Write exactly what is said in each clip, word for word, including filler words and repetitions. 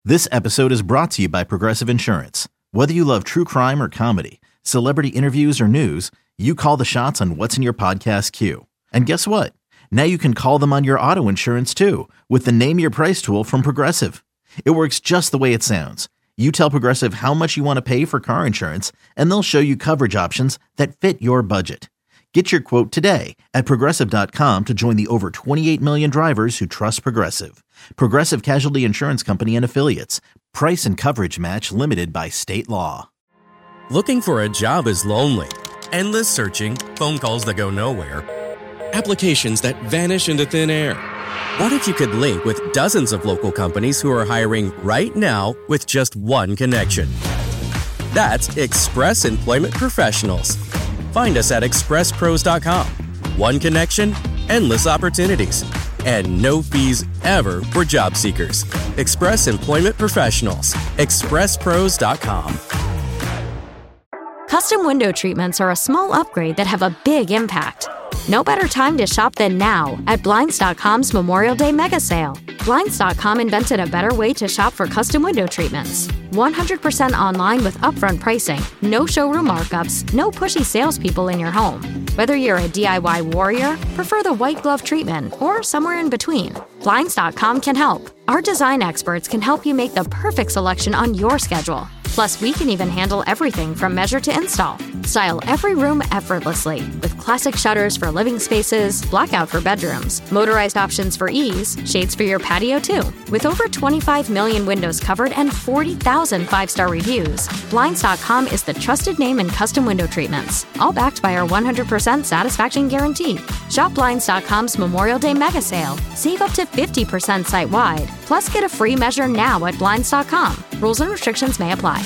This episode is brought to you by Progressive Insurance. Whether you love true crime or comedy, celebrity interviews or news, you call the shots on what's in your podcast queue. And guess what? Now you can call them on your auto insurance too with the Name Your Price tool from Progressive. It works just the way it sounds. You tell Progressive how much you want to pay for car insurance, and they'll show you coverage options that fit your budget. Get your quote today at Progressive dot com to join the over twenty-eight million drivers who trust Progressive. Progressive Casualty Insurance Company and Affiliates. Price and coverage match limited by state law. Looking for a job is lonely. Endless searching, phone calls that go nowhere, applications that vanish into thin air. What if you could link with dozens of local companies who are hiring right now with just one connection? That's Express Employment Professionals. Find us at express pros dot com. One connection, endless opportunities, and no fees ever for job seekers. Express Employment Professionals. express pros dot com. Custom window treatments are a small upgrade that have a big impact. No better time to shop than now at Blinds dot com's Memorial Day Mega Sale. Blinds dot com invented a better way to shop for custom window treatments. one hundred percent online with upfront pricing, no showroom markups, no pushy salespeople in your home. Whether you're a D I Y warrior, prefer the white glove treatment, or somewhere in between, Blinds dot com can help. Our design experts can help you make the perfect selection on your schedule. Plus, we can even handle everything from measure to install. Style every room effortlessly with classic shutters for living spaces, blackout for bedrooms, motorized options for ease, shades for your patio too. With over twenty-five million windows covered and forty thousand five-star reviews, Blinds dot com is the trusted name in custom window treatments, all backed by our one hundred percent satisfaction guarantee. Shop Blinds dot com's Memorial Day Mega Sale. Save up to fifty percent site-wide. Plus, get a free measure now at Blinds dot com. Rules and restrictions may apply.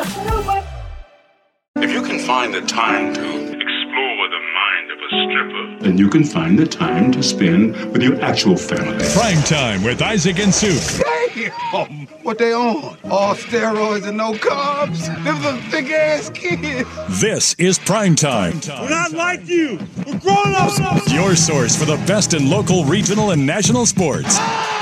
If you can find the time to explore the mind of a stripper, then you can find the time to spend with your actual family. Prime Time with Isaac and Suk. Damn! What they on? All steroids and no carbs? Them some thick ass kids. This is Prime Time. We're not like you. We're grown ups. Your source for the best in local, regional, and national sports.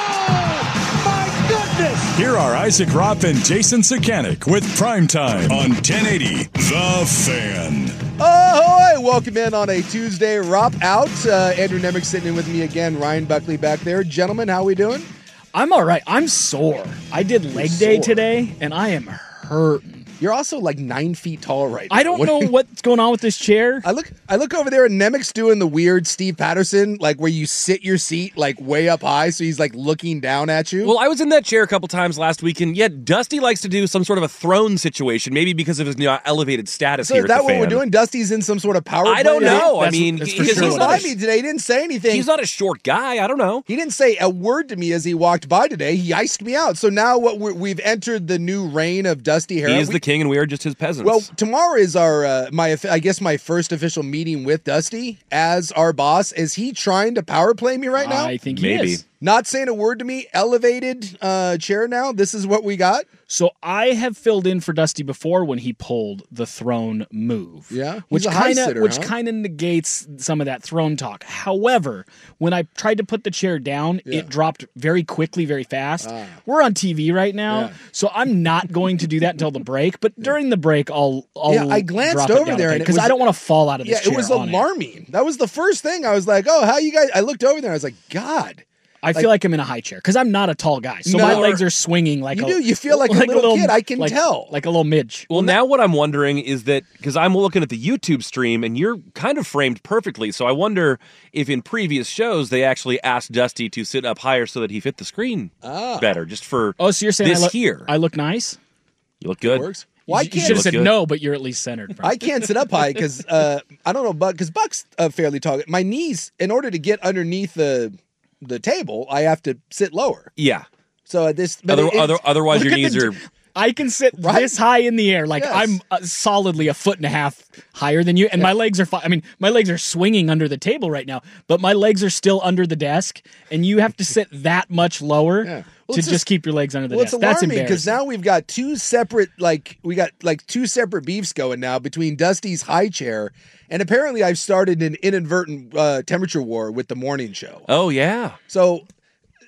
Here are Isaac Ropp and Jason Sakanik with Prime Time on ten eighty The Fan. Ahoy! Welcome in on a Tuesday. Ropp out. Uh, Andrew Nemec sitting in with me again. Ryan Buckley back there. Gentlemen, how we doing? I'm all right. I'm sore. I did leg You're day sore. today, and I am hurting. You're also like nine feet tall right now. I don't know what's going on with this chair. I look I look over there and Nemec's doing the weird Steve Patterson, like where you sit your seat like way up high, so he's like looking down at you. Well, I was in that chair a couple times last week, and yet Dusty likes to do some sort of a throne situation, maybe because of his you know, elevated status so here is that at the what fan. we're doing? Dusty's in some sort of power I don't play know. today? I mean, that's, he- that's he's for sure. not He a- me today. He didn't say anything. He's not a short guy. I don't know. He didn't say a word to me as he walked by today. He iced me out. So now what we're, we've entered the new reign of Dusty Harris. He is we, the king, and we are just his peasants. Well, tomorrow is our uh, my I guess my first official meeting with Dusty as our boss. Is he trying to power play me right now? I think Maybe. he is. Not saying a word to me. Elevated uh, chair now. This is what we got. So I have filled in for Dusty before when he pulled the throne move. Yeah, he's which a high kind of sitter, which huh? kind of negates some of that throne talk. However, when I tried to put the chair down, Yeah. it dropped very quickly, very fast. Ah. We're on T V right now, Yeah. so I'm not going to do that until the break. But during the break, I'll I'll Yeah, I glanced drop it over down there and it because was- I don't want to fall out of Yeah, this it chair was on alarming. That was the first thing. I was like, "Oh, how you guys?" I looked over there. I was like, "God." I feel like I'm in a high chair because I'm not a tall guy, so No. my legs are swinging like You a, do. You feel like a little kid. I can like- tell. like a little midge. Well, now what I'm wondering is that, because I'm looking at the YouTube stream, and you're kind of framed perfectly, so I wonder if in previous shows they actually asked Dusty to sit up higher so that he fit the screen Ah. better, just for Oh, so you're saying this I look, here. I look nice? You look good. Works. Well, I you can't. should have said good. no, but you're at least centered. I can't sit up high because uh, I don't know, Buck. Because Buck's uh, fairly tall. My knees, in order to get underneath the the table, I have to sit lower. Yeah. So at this, but Other, it- other, otherwise, look your at knees the- are. I can sit Right? this high in the air, like Yes. I'm uh, solidly a foot and a half higher than you, and my legs are. Fi- I mean, my legs are swinging under the table right now, but my legs are still under the desk, and you have to sit that much lower Yeah. Well, to it's just, just- keep your legs under the Well, desk. it's That's alarming embarrassing. because now we've got two separate, like we got like two separate beefs going now between Dusty's high chair and apparently I've started an inadvertent uh, temperature war with the morning show. Oh, yeah. So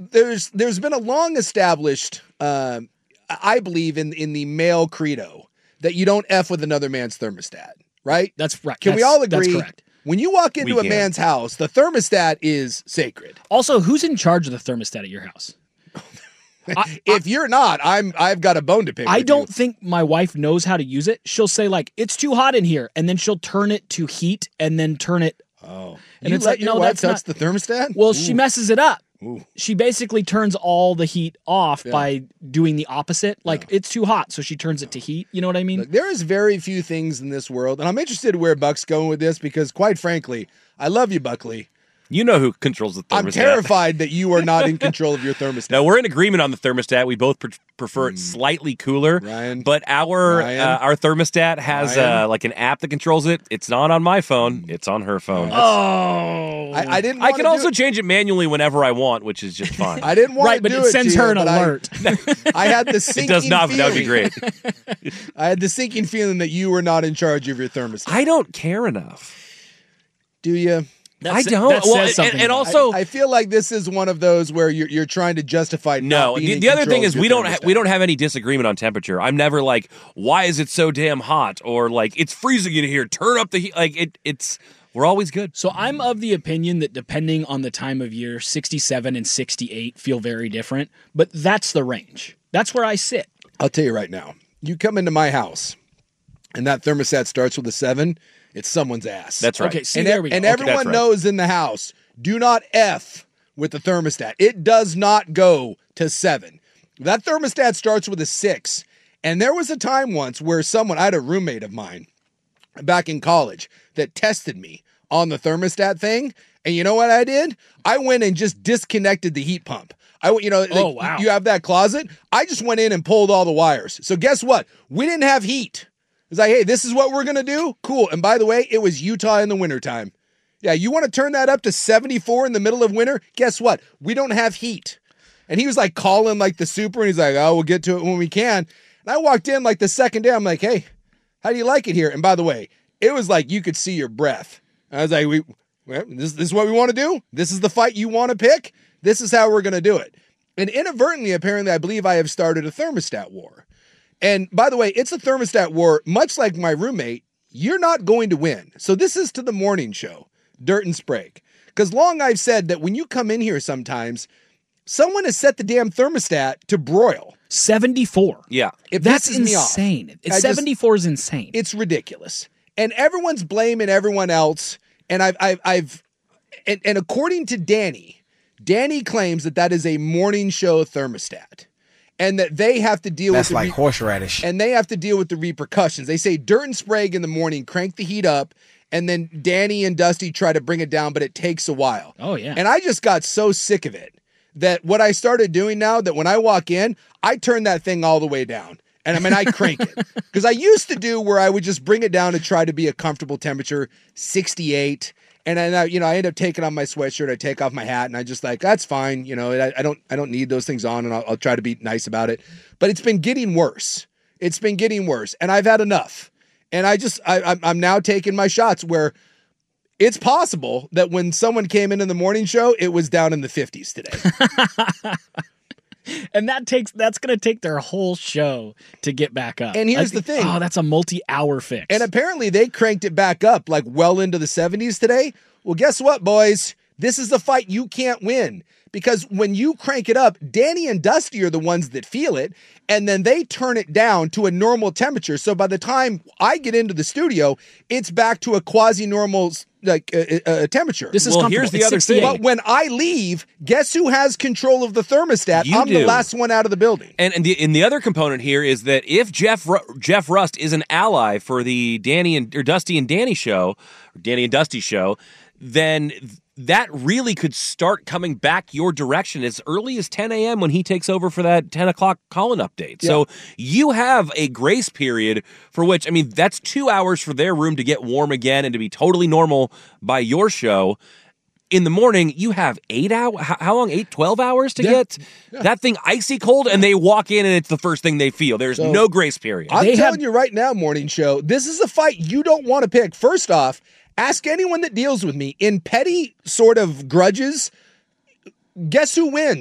there's there's been a long established, uh, I believe in in the male credo that you don't F with another man's thermostat, right? That's right. Can that's, we all agree? That's correct. When you walk into We a can. man's house, the thermostat is sacred. Also, who's in charge of the thermostat at your house? I, If you're not, I'm I've got a bone to pick. I with don't you. think my wife knows how to use it. She'll say like, "It's too hot in here," and then she'll turn it to heat, and then turn it. Oh, and you it's let like, your no, wife that's touch not. the thermostat? Well, Ooh. she messes it up. Ooh. She basically turns all the heat off Yeah. by doing the opposite. Like it's too hot, so she turns it to heat. You know what I mean? Look, there is very few things in this world, and I'm interested where Buck's going with this because, quite frankly, I love you, Buckley. You know who controls the thermostat. I'm terrified that you are not in control of your thermostat. Now, we're in agreement on the thermostat. We both pre- prefer it slightly cooler. Ryan. But our Ryan. uh, our thermostat has Ryan. uh, like an app that controls it. It's not on my phone. It's on her phone. Oh, I, I didn't. I wanna can do also it. change it manually whenever I want, which is just fine. I didn't want right, to but do it sends to her you, an but I- alert. I, had the It sinking does not, but that would be feeling- great. I had the sinking feeling that you were not in charge of your thermostat. I don't care enough. Do you? That I sa- don't. that Well, says and- something and about it. also- I, I feel like this is one of those where you're you're trying to justify. No, not being the, in the other control thing of is your we don't ha- thermostat. we don't have any disagreement on temperature. I'm never like, why is it so damn hot, or like it's freezing in here. Turn up the heat. Like it, it's we're always good. So I'm of the opinion that depending on the time of year, sixty-seven and sixty-eight feel very different, but that's the range. That's where I sit. I'll tell you right now. You come into my house, and that thermostat starts with a seven. It's someone's ass. That's right. Okay, see, and there we go. and Okay, everyone that's right. knows in the house, do not F with the thermostat. It does not go to seven. That thermostat starts with a six. And there was a time once where someone, I had a roommate of mine back in college that tested me on the thermostat thing. And you know what I did? I went and just disconnected the heat pump. I, went- you know, Oh, like, wow. you have that closet. I just went in and pulled all the wires. So guess what? We didn't have heat. It's like, hey, this is what we're going to do? Cool. And by the way, it was Utah in the wintertime. Yeah, you want to turn that up to seventy-four in the middle of winter? Guess what? We don't have heat. And he was like calling like the super, and he's like, oh, we'll get to it when we can. And I walked in like the second day. I'm like, hey, how do you like it here? And by the way, it was like you could see your breath. I was like, we, well, this, this is what we want to do? This is the fight you want to pick? This is how we're going to do it. And inadvertently, apparently, I believe I have started a thermostat war. And by the way, it's a thermostat war, much like my roommate. You're not going to win. So this is to the morning show, Dirt and Sprague. Because long I've said that when you come in here sometimes, someone has set the damn thermostat to broil. seventy-four. Yeah. It That's pisses me off. insane. I just- seventy-four is insane. It's ridiculous. And everyone's blaming everyone else. And I've, I've, I've and, and according to Danny, Danny claims that that is a morning show thermostat. And that they have to deal That's with the like re- horseradish. and they have to deal with the repercussions. They say Dirt and Sprague in the morning, crank the heat up, and then Danny and Dusty try to bring it down, but it takes a while. Oh, yeah. And I just got so sick of it that what I started doing now, that when I walk in, I turn that thing all the way down. And I mean, I crank it. Because I used to do where I would just bring it down to try to be a comfortable temperature, sixty-eight. And I, you know, I end up taking off my sweatshirt, I take off my hat, and I just like, that's fine. You know, I, I don't, I don't need those things on, and I'll, I'll try to be nice about it. But it's been getting worse. It's been getting worse, and I've had enough. And I just, I, I'm, I'm now taking my shots where it's possible that when someone came in in the morning show, it was down in the fifties today. And that takes that's going to take their whole show to get back up. And here's I- the thing. Oh, that's a multi-hour fix. And apparently they cranked it back up like well into the seventies today. Well, guess what, boys? This is the fight you can't win. Because when you crank it up, Danny and Dusty are the ones that feel it, and then they turn it down to a normal temperature. So by the time I get into the studio, it's back to a quasi-normal like uh, uh, temperature. This is Well, comfortable. here's the It's other sixty-eight. thing. But when I leave, guess who has control of the thermostat? You I'm do. the last one out of the building. And and the and the other component here is that if Jeff Ru- Jeff Rust is an ally for the Danny and or Dusty and Danny show, or Danny and Dusty show, then that really could start coming back your direction as early as ten a.m. when he takes over for that ten o'clock call-in update. Yeah. So you have a grace period for which, I mean, that's two hours for their room to get warm again and to be totally normal by your show. In the morning, you have eight hours. How, how long? Eight, twelve hours to Yeah. get that thing icy cold, and they walk in, and it's the first thing they feel. There's So- no grace period. I'm They telling have- you right now, morning show, this is a fight you don't want to pick. First off, ask anyone that deals with me in petty sort of grudges. Guess who wins?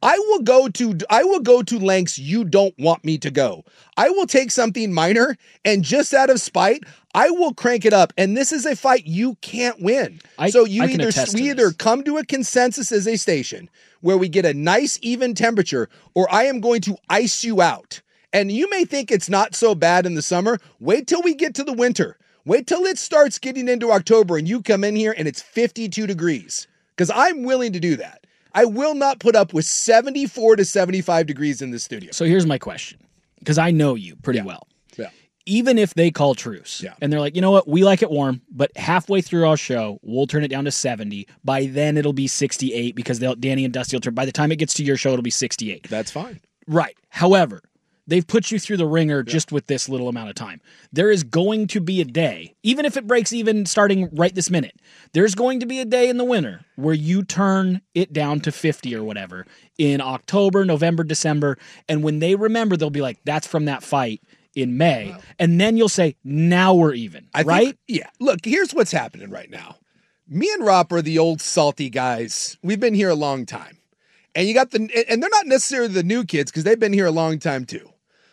I will go to I will go to lengths you don't want me to go. I will take something minor and just out of spite, I will crank it up. And this is a fight you can't win. I, so you I can either attest we to either this. come to a consensus as a station where we get a nice even temperature, or I am going to ice you out. And you may think it's not so bad in the summer. Wait till we get to the winter. Wait till it starts getting into October and you come in here and it's fifty-two degrees. Because I'm willing to do that. I will not put up with seventy-four to seventy-five degrees in this studio. So here's my question, because I know you pretty Yeah. well. Yeah. Even if they call truce Yeah. and they're like, you know what, we like it warm, but halfway through our show, we'll turn it down to seventy. By then it'll be sixty-eight because they'll, Danny and Dusty will turn. By the time it gets to your show, it'll be sixty-eight. That's fine. Right. However, they've put you through the ringer just with this little amount of time. There is going to be a day, even if it breaks even starting right this minute, there's going to be a day in the winter where you turn it down to fifty or whatever in October, November, December. And when they remember, they'll be like, that's from that fight in May. Wow. And then you'll say, now we're even, I right? Think, yeah. Look, here's what's happening right now. Me and Rob are the old salty guys. We've been here a long time. And you got the, and they're not necessarily the new kids because they've been here a long time too.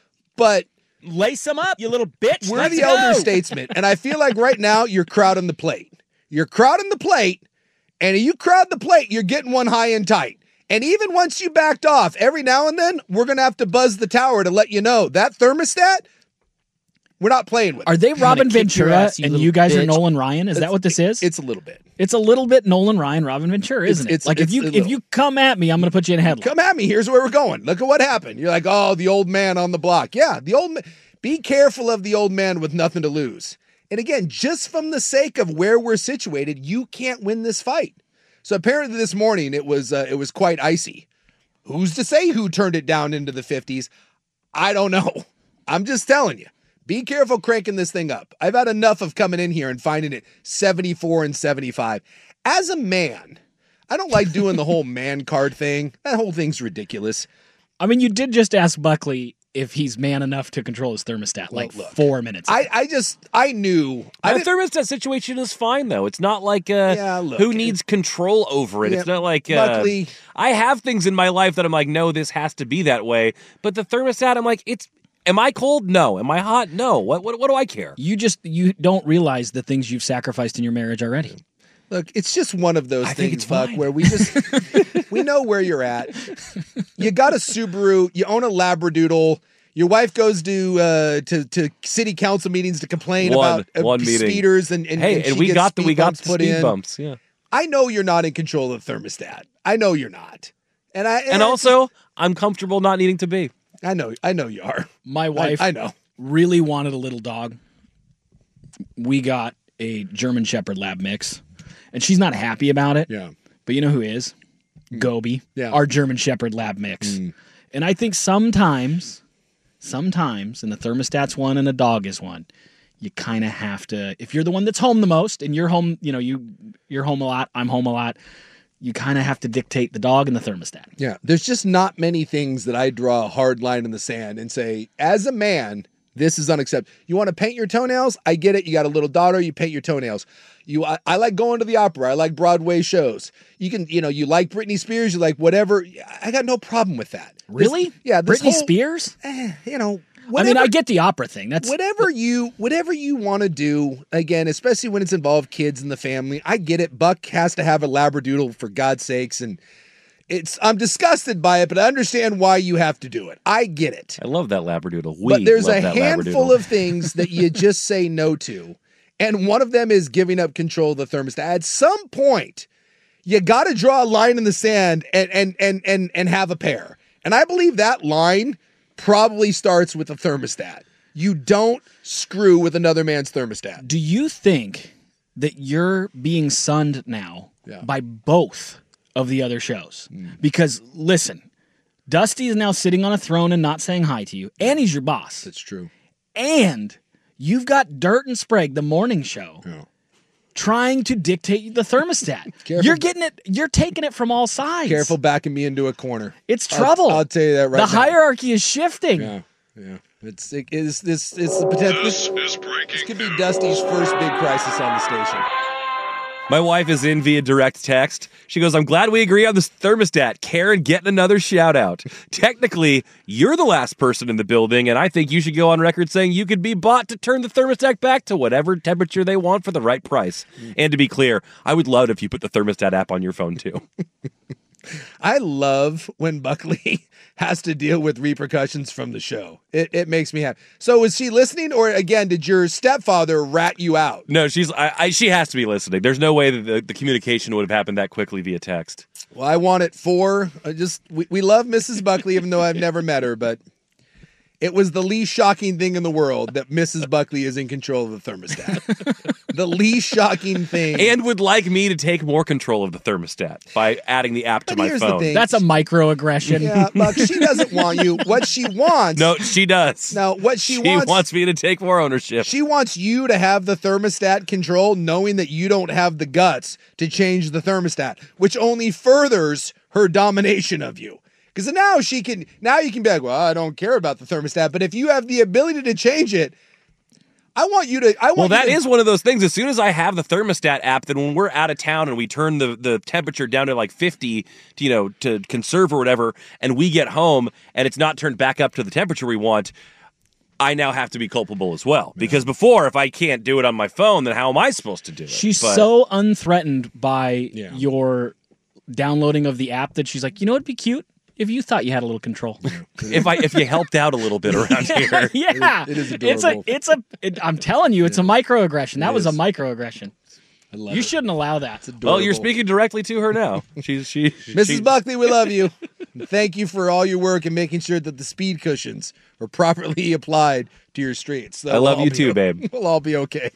But lace them up, you little bitch. We're Let's the go. elder statesmen. And I feel like right now you're crowding the plate. You're crowding the plate. And if you crowd the plate, you're getting one high and tight. And even once you backed off, every now and then, we're going to have to buzz the tower to let you know that thermostat, we're not playing with. Are they Robin Ventura ass, you and little you guys bitch. are Nolan Ryan? Is It's- that what this is? It's a little bit. It's a little bit Nolan Ryan, Robin Ventura, isn't It's- it? it's- like if it's you a if little. you come at me, I'm going to put you in a headlock. Come at me. Here's where we're going. Look at what happened. You're like, oh, the old man on the block. Yeah, the old man. Be careful of the old man with nothing to lose. And again, just from the sake of where we're situated, you can't win this fight. So apparently this morning it was uh, it was quite icy. Who's to say who turned it down into the fifties? I don't know. I'm just telling you. Be careful cranking this thing up. I've had enough of coming in here and finding it seventy-four and seventy-five. As a man, I don't like doing the whole man card thing. That whole thing's ridiculous. I mean, you did just ask Buckley if he's man enough to control his thermostat like Look, four minutes ago. I, I just, I knew. I The didn't- thermostat situation is fine, though. It's not like uh, Yeah, look, who needs control over it. Yeah, It's not like uh, Buckley. I have things in my life that I'm like, no, this has to be that way. But the thermostat, I'm like, it's. Am I cold? No. Am I hot? No. What? What? What do I care? you just you don't realize the things you've sacrificed in your marriage already. Look, it's just one of those I think things, it's Buck, fine. where we just, we know where you're at. You got a Subaru, you own a Labradoodle. Your wife goes to uh, to to city council meetings to complain One- about uh, one meeting. speeders, and, and Hey, and, and, she we gets got the speed we got bumps the put speed in. bumps. Yeah. I know you're not in control of the thermostat. I know you're not, and I And also, I'm comfortable not needing to be. I know I know you are. My wife I, I know. really wanted a little dog. We got a German Shepherd Lab mix, and she's not happy about it. Yeah. But you know who is? Gobi, Yeah. our German Shepherd Lab mix. And I think sometimes, sometimes, and the thermostat's one and a dog is one, you kind of have to, if you're the one that's home the most and you're home, you know, you, you're home a lot, I'm home a lot, you kind of have to dictate the dog and the thermostat. Yeah, there's just not many things that I draw a hard line in the sand and say, as a man, this is unacceptable. You want to paint your toenails? I get it. You got a little daughter, you paint your toenails. You, I, I like going to the opera. I like Broadway shows. You can, you know, you like Britney Spears, you like whatever. I got no problem with that. Really? This, yeah. This Britney whole, Spears? eh, you know, I whatever, mean, I get the opera thing. That's whatever you, whatever you want to do. Again, especially when it's involved kids in the family. I get it. Buck has to have a Labradoodle for God's sakes, and it's. I'm disgusted by it, but I understand why you have to do it. I get it. I love that Labradoodle. We But there's love a that handful Labradoodle. of things that you just say no to. And one of them is giving up control of the thermostat. At some point, you got to draw a line in the sand and and and and and have a pair. And I believe that line probably starts with the thermostat. You don't screw with another man's thermostat. Do you think that you're being sunned now Yeah. by both of the other shows? Because listen, Dusty is now sitting on a throne and not saying hi to you, and he's your boss. That's true. And you've got Dirt and Sprague, the morning show, Yeah. trying to dictate the thermostat. Careful. You're getting it. You're taking it from all sides. Careful backing me into a corner. It's I'll- trouble. I'll, tell you that right the now. hierarchy is shifting. Yeah, yeah. It's it is this it's the potential. This This, is breaking this could be news. Dusty's first big crisis on the station. My wife is in via direct text. She goes, I'm glad we agree on this thermostat. Karen getting another shout out. Technically, you're the last person in the building, and I think you should go on record saying you could be bought to turn the thermostat back to whatever temperature they want for the right price. And to be clear, I would love it if you put the thermostat app on your phone too. I love when Buckley has to deal with repercussions from the show. It, it makes me happy. So is she listening, or again, did your stepfather rat you out? No, she's. I, I, she has to be listening. There's no way that the, the communication would have happened that quickly via text. Well, I want it for uh, just we, we love Missus Buckley, even though I've never met her, but it was the least shocking thing in the world that Missus Buckley is in control of the thermostat. The least shocking thing. And would like me to take more control of the thermostat by adding the app to But my here's the phone. thing. That's a microaggression. Yeah, Buck, she doesn't want you. What she wants. No, she does. No, what she, She wants. wants me to take more ownership. She wants you to have the thermostat control, knowing that you don't have the guts to change the thermostat, which only furthers her domination of you. Because now she can, now you can be like, well, I don't care about the thermostat, but if you have the ability to change it, I want you to. I want Well, that you to, is one of those things. As soon as I have the thermostat app, then when we're out of town and we turn the, the temperature down to like fifty, to, you know, to conserve or whatever, and we get home and it's not turned back up to the temperature we want, I now have to be culpable as well. Because before, if I can't do it on my phone, then how am I supposed to do it? She's But- so unthreatened by Yeah. your downloading of the app that she's like, you know, it'd be cute if you thought you had a little control. if I if you helped out a little bit around here. Yeah, It is it's a, adorable. it's a. It, I'm telling you, it's a microaggression. That It was a is. microaggression. I love You it. shouldn't allow that. Well, you're speaking directly to her now. She's she, Missus she- Buckley, we love you. Thank you for all your work in making sure that the speed cushions are properly applied to your streets. So I love we'll you all too, be, babe. We'll all be okay.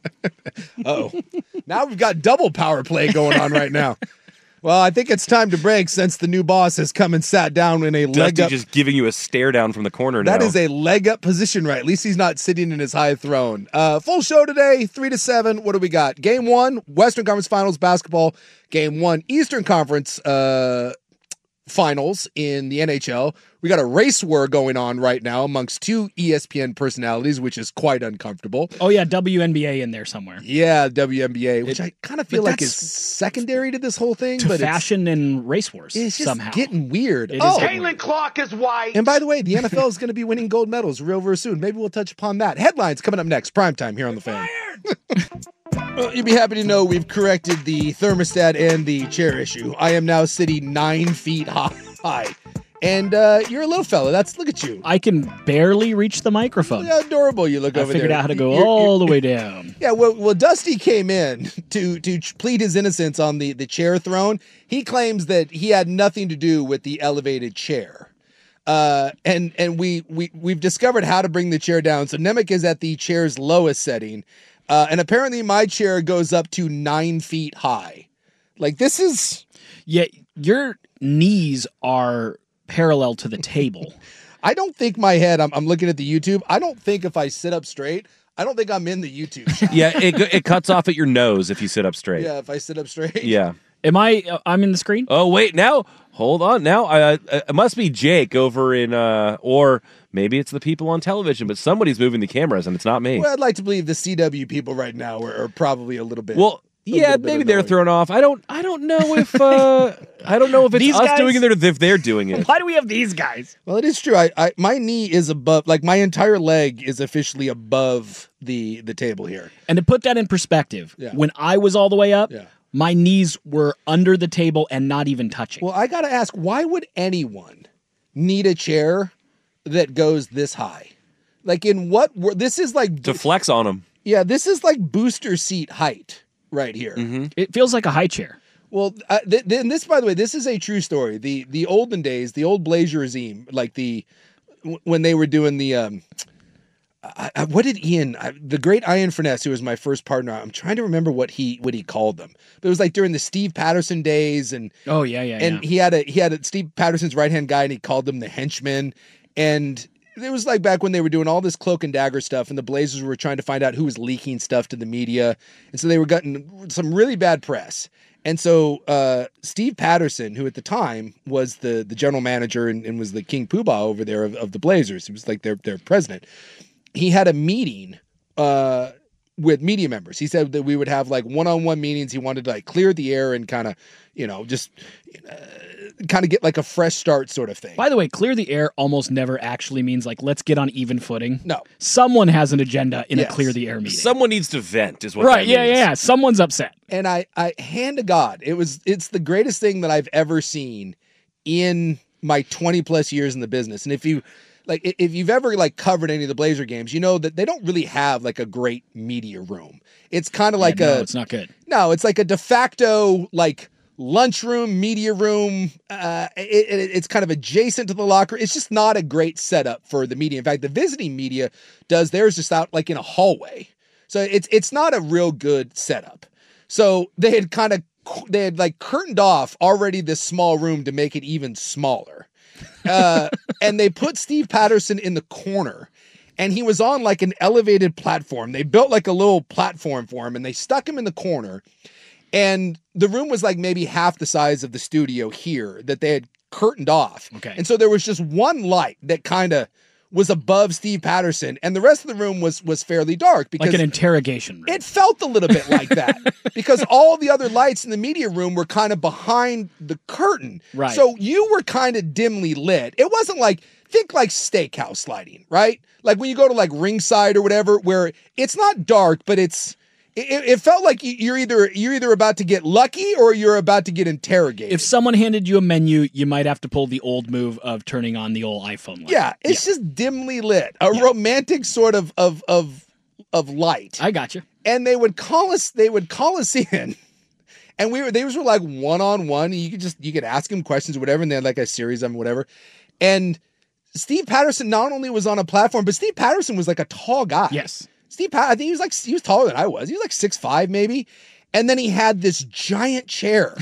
Oh, now we've got double power play going on right now. Well, I think it's time to break since the new boss has come and sat down in a leg Dusty up. just giving you a stare down from the corner now. That is a leg up position, right? At least he's not sitting in his high throne. Uh, full show today, three to seven. What do we got? Game one, Western Conference Finals basketball. Game one, Eastern Conference uh, Finals in the N H L. We got a race war going on right now amongst two E S P N personalities, which is quite uncomfortable. Oh yeah, W N B A in there somewhere. Yeah, W N B A, which It- I kind of feel but like is that's secondary to this whole thing. To but fashion and race wars it's, it's just somehow. getting weird. It is oh, getting Caitlin Clark is white. and by the way, the N F L is going to be winning gold medals real, real soon. Maybe we'll touch upon that. Headlines coming up next. Primetime here on The Fan. Well, you'd be happy to know we've corrected the thermostat and the chair issue. I am now sitting nine feet high. And uh, you're a little fella. That's Look at you. I can barely reach the microphone. Look how adorable you look I over figured there. out how to go You're- all you're- the way down. Yeah, well, well, Dusty came in to to plead his innocence on the, the chair throne. He claims that he had nothing to do with the elevated chair. Uh, and and we, we, we've discovered how to bring the chair down. So Nemec is at the chair's lowest setting. Uh, and apparently my chair goes up to nine feet high. Like, this is... Yeah, your knees are parallel to the table. I don't think my head, I'm, I'm looking at the YouTube, I don't think if I sit up straight, I don't think I'm in the YouTube shot. yeah, it it cuts off at your nose if you sit up straight. Yeah, if I sit up straight. Yeah. Am I? Uh, I'm in the screen. Oh wait, now hold on. Now uh, it must be Jake over in, uh, or maybe it's the people on television. But somebody's moving the cameras, and it's not me. Well, I'd like to believe the C W people right now are, are probably a little bit. Well, a yeah, little bit maybe they're annoyed. thrown off. I don't. I don't know if. Uh, I don't know if it's These us guys- doing it or if they're doing it. Why do we have these guys? Well, it is true. I, I my knee is above, like my entire leg is officially above the the table here. And to put that in perspective, Yeah. when I was all the way up, Yeah. my knees were under the table and not even touching. Well, I got to ask, why would anyone need a chair that goes this high? Like, in what? wor- This is like, To flex on them. yeah, this is like booster seat height right here. Mm-hmm. It feels like a high chair. Well, uh, th- th- and this, by the way, this is a true story. The the olden days, the old Blazer regime, like the w- when they were doing the um, I, I, what did Ian, I, the great Ian Furness, who was my first partner, I'm trying to remember what he what he called them. But it was like during the Steve Patterson days, and Oh yeah, yeah, and yeah. he had a he had a Steve Patterson's right hand guy, and he called them the henchmen. And it was like back when they were doing all this cloak and dagger stuff, and the Blazers were trying to find out who was leaking stuff to the media, and so they were getting some really bad press. And so uh, Steve Patterson, who at the time was the the general manager and, and was the King Poobah over there of, of the Blazers, he was like their their president. He had a meeting uh, with media members. He said that we would have like one-on-one meetings. He wanted to like clear the air and kind of, you know, just uh, kind of get like a fresh start sort of thing. By the way, clear the air almost never actually means like, let's get on even footing. No. Someone has an agenda in Yes. a clear the air meeting. Someone needs to vent is what Right, that yeah, means. yeah, yeah. Someone's upset. And I, I, hand to God, it was, it's the greatest thing that I've ever seen in my twenty plus years in the business. And if you, like, if you've ever like covered any of the Blazer games, you know that they don't really have like a great media room. It's kind of like Yeah, no, a, it's not good. No, it's like a de facto, like, lunchroom, media room. Uh, it, it, it's kind of adjacent to the locker. It's just not a great setup for the media. In fact, the visiting media does theirs just out like in a hallway. So it's it's not a real good setup. So they had kind of they had like curtained off already this small room to make it even smaller. Uh, and they put Steve Patterson in the corner. And he was on like an elevated platform. They built like a little platform for him and they stuck him in the corner. And the room was like maybe half the size of the studio here that they had curtained off. Okay. And so there was just one light that kind of was above Steve Patterson. And the rest of the room was was fairly dark. Because like an interrogation room. It felt a little bit like that. Because all the other lights in the media room were kind of behind the curtain. Right. So you were kind of dimly lit. It wasn't like, think like steakhouse lighting, right? Like when you go to like Ringside or whatever, where it's not dark, but it's, it, it felt like you're either, you're either about to get lucky or you're about to get interrogated. If someone handed you a menu, you might have to pull the old move of turning on the old iPhone light. Yeah. It's yeah. just dimly lit, a yeah. romantic sort of, of, of, of light. I got you. And they would call us, they would call us in. And we were, they were like one-on-one. You could just, you could ask them questions or whatever. And they had like a series of them, whatever. And Steve Patterson not only was on a platform, but Steve Patterson was like a tall guy. Yes. Steve Patterson, I think he was like, he was taller than I was. He was like six five maybe. And then he had this giant chair.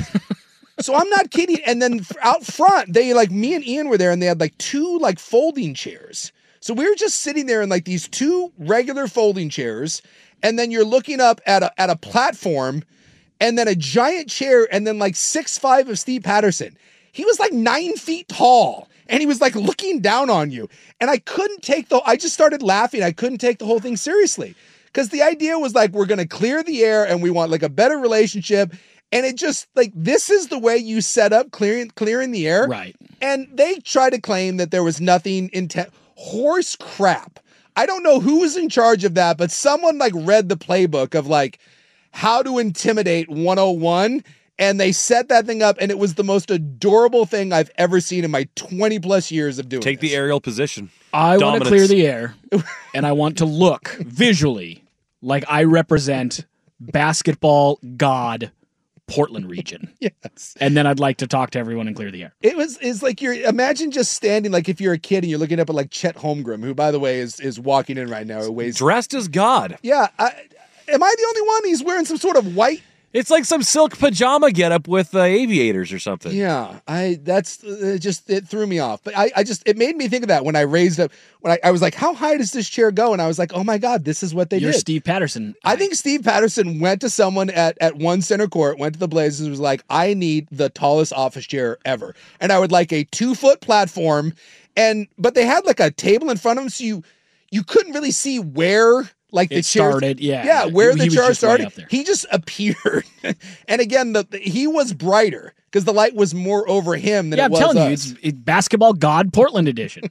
So I'm not kidding. And then out front, they like, me and Ian were there and they had like two like folding chairs. So we were just sitting there in like these two regular folding chairs. And then you're looking up at a, at a platform and then a giant chair and then like six five of Steve Patterson. He was like nine feet tall. And he was like looking down on you. And I couldn't take the, I just started laughing. I couldn't take the whole thing seriously. Because the idea was like, we're going to clear the air and we want like a better relationship. And it just like, this is the way you set up clearing, clearing the air. Right. And they try to claim that there was nothing intent. Horse crap. I don't know who was in charge of that, but someone like read the playbook of like how to intimidate one oh one. And they set that thing up, and it was the most adorable thing I've ever seen in my twenty plus years of doing Take this. the aerial position. I want to clear the air, and I want to look visually like I represent basketball god Portland region. Yes. And then I'd like to talk to everyone and clear the air. It was, it's like you're, imagine just standing, like if you're a kid and you're looking up at like Chet Holmgren, who by the way is is walking in right now. Weighs, Dressed as God. Yeah. I, am I the only one? He's wearing some sort of white. It's like some silk pajama getup with uh, aviators or something. Yeah, I that's uh, just it threw me off. But I, I just it made me think of that when I raised up when I, I was like, how high does this chair go? And I was like, oh my God, this is what they You're did. Steve Patterson. I think Steve Patterson went to someone at at one center court, went to the Blazers, and was like, I need the tallest office chair ever, and I would like a two foot platform, and but they had like a table in front of them, so you you couldn't really see where. Like the it chair started, yeah. Yeah, where he, the he chair started. Right he just appeared. And again, the, the he was brighter because the light was more over him than yeah, it was I'm telling us. you, it's, it's basketball god Portland edition.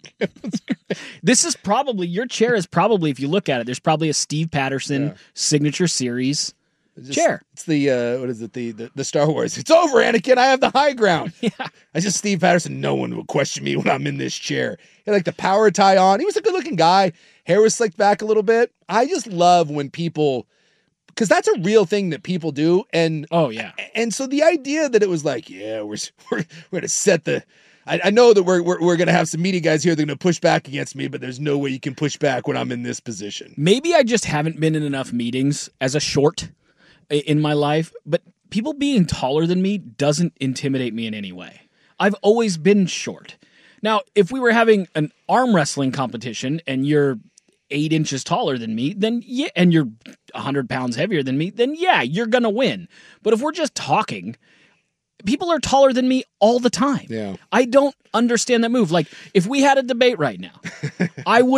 This is probably, your chair is probably, if you look at it, there's probably a Steve Patterson yeah. signature series just, chair. It's the, uh, what is it, the, the the Star Wars. It's over, Anakin, I have the high ground. Yeah. I just, Steve Patterson, no one will question me when I'm in this chair. He had like the power tie on. He was a good looking guy. Hair was slicked back a little bit. I just love when people, because that's a real thing that people do. And oh yeah, and so the idea that it was like, yeah, we're we're, we're gonna set the. I, I know that we're we're, we're gonna have some media guys here that are gonna push back against me, but there's no way you can push back when I'm in this position. Maybe I just haven't been in enough meetings as a short in my life, but people being taller than me doesn't intimidate me in any way. I've always been short. Now, if we were having an arm wrestling competition and you're eight inches taller than me, then yeah, and you're a hundred pounds heavier than me, then yeah, you're going to win. But if we're just talking, people are taller than me all the time. Yeah. I don't understand that move. Like if we had a debate right now, I wouldn't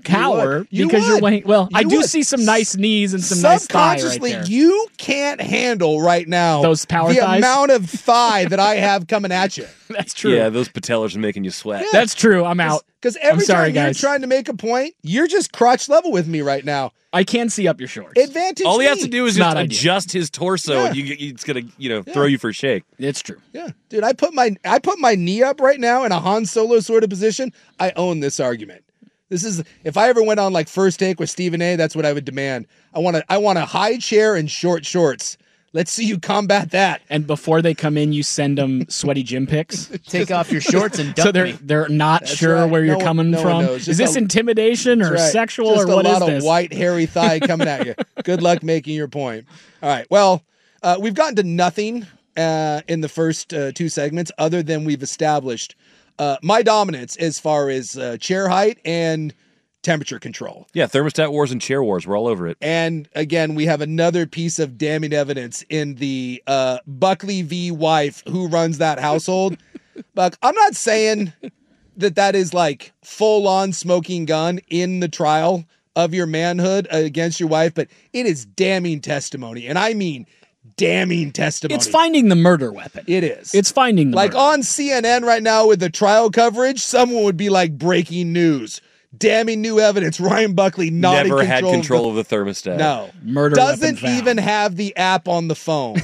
cower would. You because would. you're weighing. Well, You I do would. see some nice knees and some nice thigh right Subconsciously, there. you can't handle right now Those power the thighs? amount of thigh that I have coming at you. That's true. Yeah, those patellas are making you sweat. Yeah. That's true. I'm out. Because every I'm sorry, time you're guys. trying to make a point, you're just crotch level with me right now. I can see up your shorts. Advantage All he me. has to do is It's just not ideal. adjust his torso, Yeah. and you, it's gonna, you know, throw you for a shake. It's true. Yeah, dude, I put my I put my knee up right now in a Han Solo sort of position. I own this argument. This is if I ever went on like First Take with Stephen A. That's what I would demand. I want a I want a high chair and short shorts. Let's see you combat that. And before they come in, you send them sweaty gym pics. Take off your shorts and dump So they're me. they're not That's sure right. where No you're one- coming no one from. knows. Is Just this a- intimidation or That's right. sexual Just or what a is lot this? of white hairy thigh coming at you. Good luck making your point. All right. Well, uh, we've gotten to nothing uh, in the first uh, two segments, other than we've established uh, my dominance as far as uh, chair height and temperature control. Yeah, thermostat wars and chair wars. We're all over it. And again, we have another piece of damning evidence in the uh, Buckley v. wife who runs that household. Buck, I'm not saying that that is like full on smoking gun in the trial of your manhood against your wife, but it is damning testimony. And I mean damning testimony. It's finding the murder weapon. It is. It's finding the like murder. on C N N right now with the trial coverage, someone would be like breaking news. Damning new evidence. Ryan Buckley not Never in had control control of of the thermostat. No. Murder Doesn't weapon found. even have the app on the phone.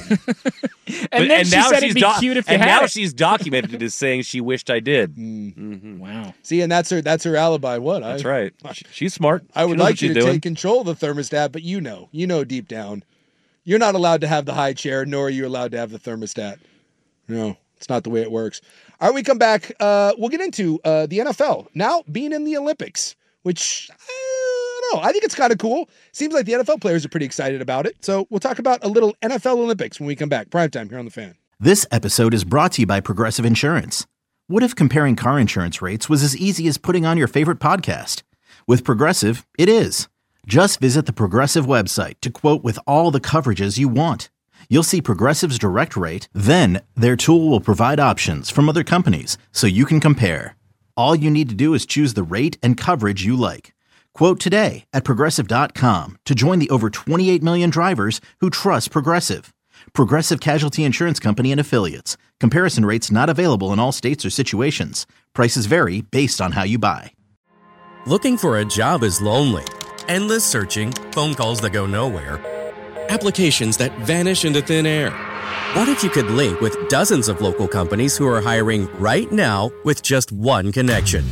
And then she said it'd be doc- cute if you and had now it. she's documented it as saying she wished I did. Wow. See, and that's her that's her alibi. What? That's I, right. She- She's smart. I She would knows like what you she's to doing. take control of the thermostat, but you know, you know deep down, you're not allowed to have the high chair, nor are you allowed to have the thermostat. No, it's not the way it works. All right, we come back. Uh, we'll get into uh, the N F L now being in the Olympics, which I don't know. I think it's kind of cool. Seems like the N F L players are pretty excited about it. So we'll talk about a little N F L Olympics when we come back. Primetime here on The Fan. This episode is brought to you by Progressive Insurance. What if comparing car insurance rates was as easy as putting on your favorite podcast? With Progressive, it is. Just visit the Progressive website to quote with all the coverages you want. You'll see Progressive's direct rate, then their tool will provide options from other companies so you can compare. All you need to do is choose the rate and coverage you like. Quote today at Progressive dot com to join the over twenty-eight million drivers who trust Progressive. Progressive Casualty Insurance Company and Affiliates. Comparison rates not available in all states or situations. Prices vary based on how you buy. Looking for a job is lonely. Endless searching, phone calls that go nowhere, applications that vanish into thin air. What if you could link with dozens of local companies who are hiring right now with just one connection?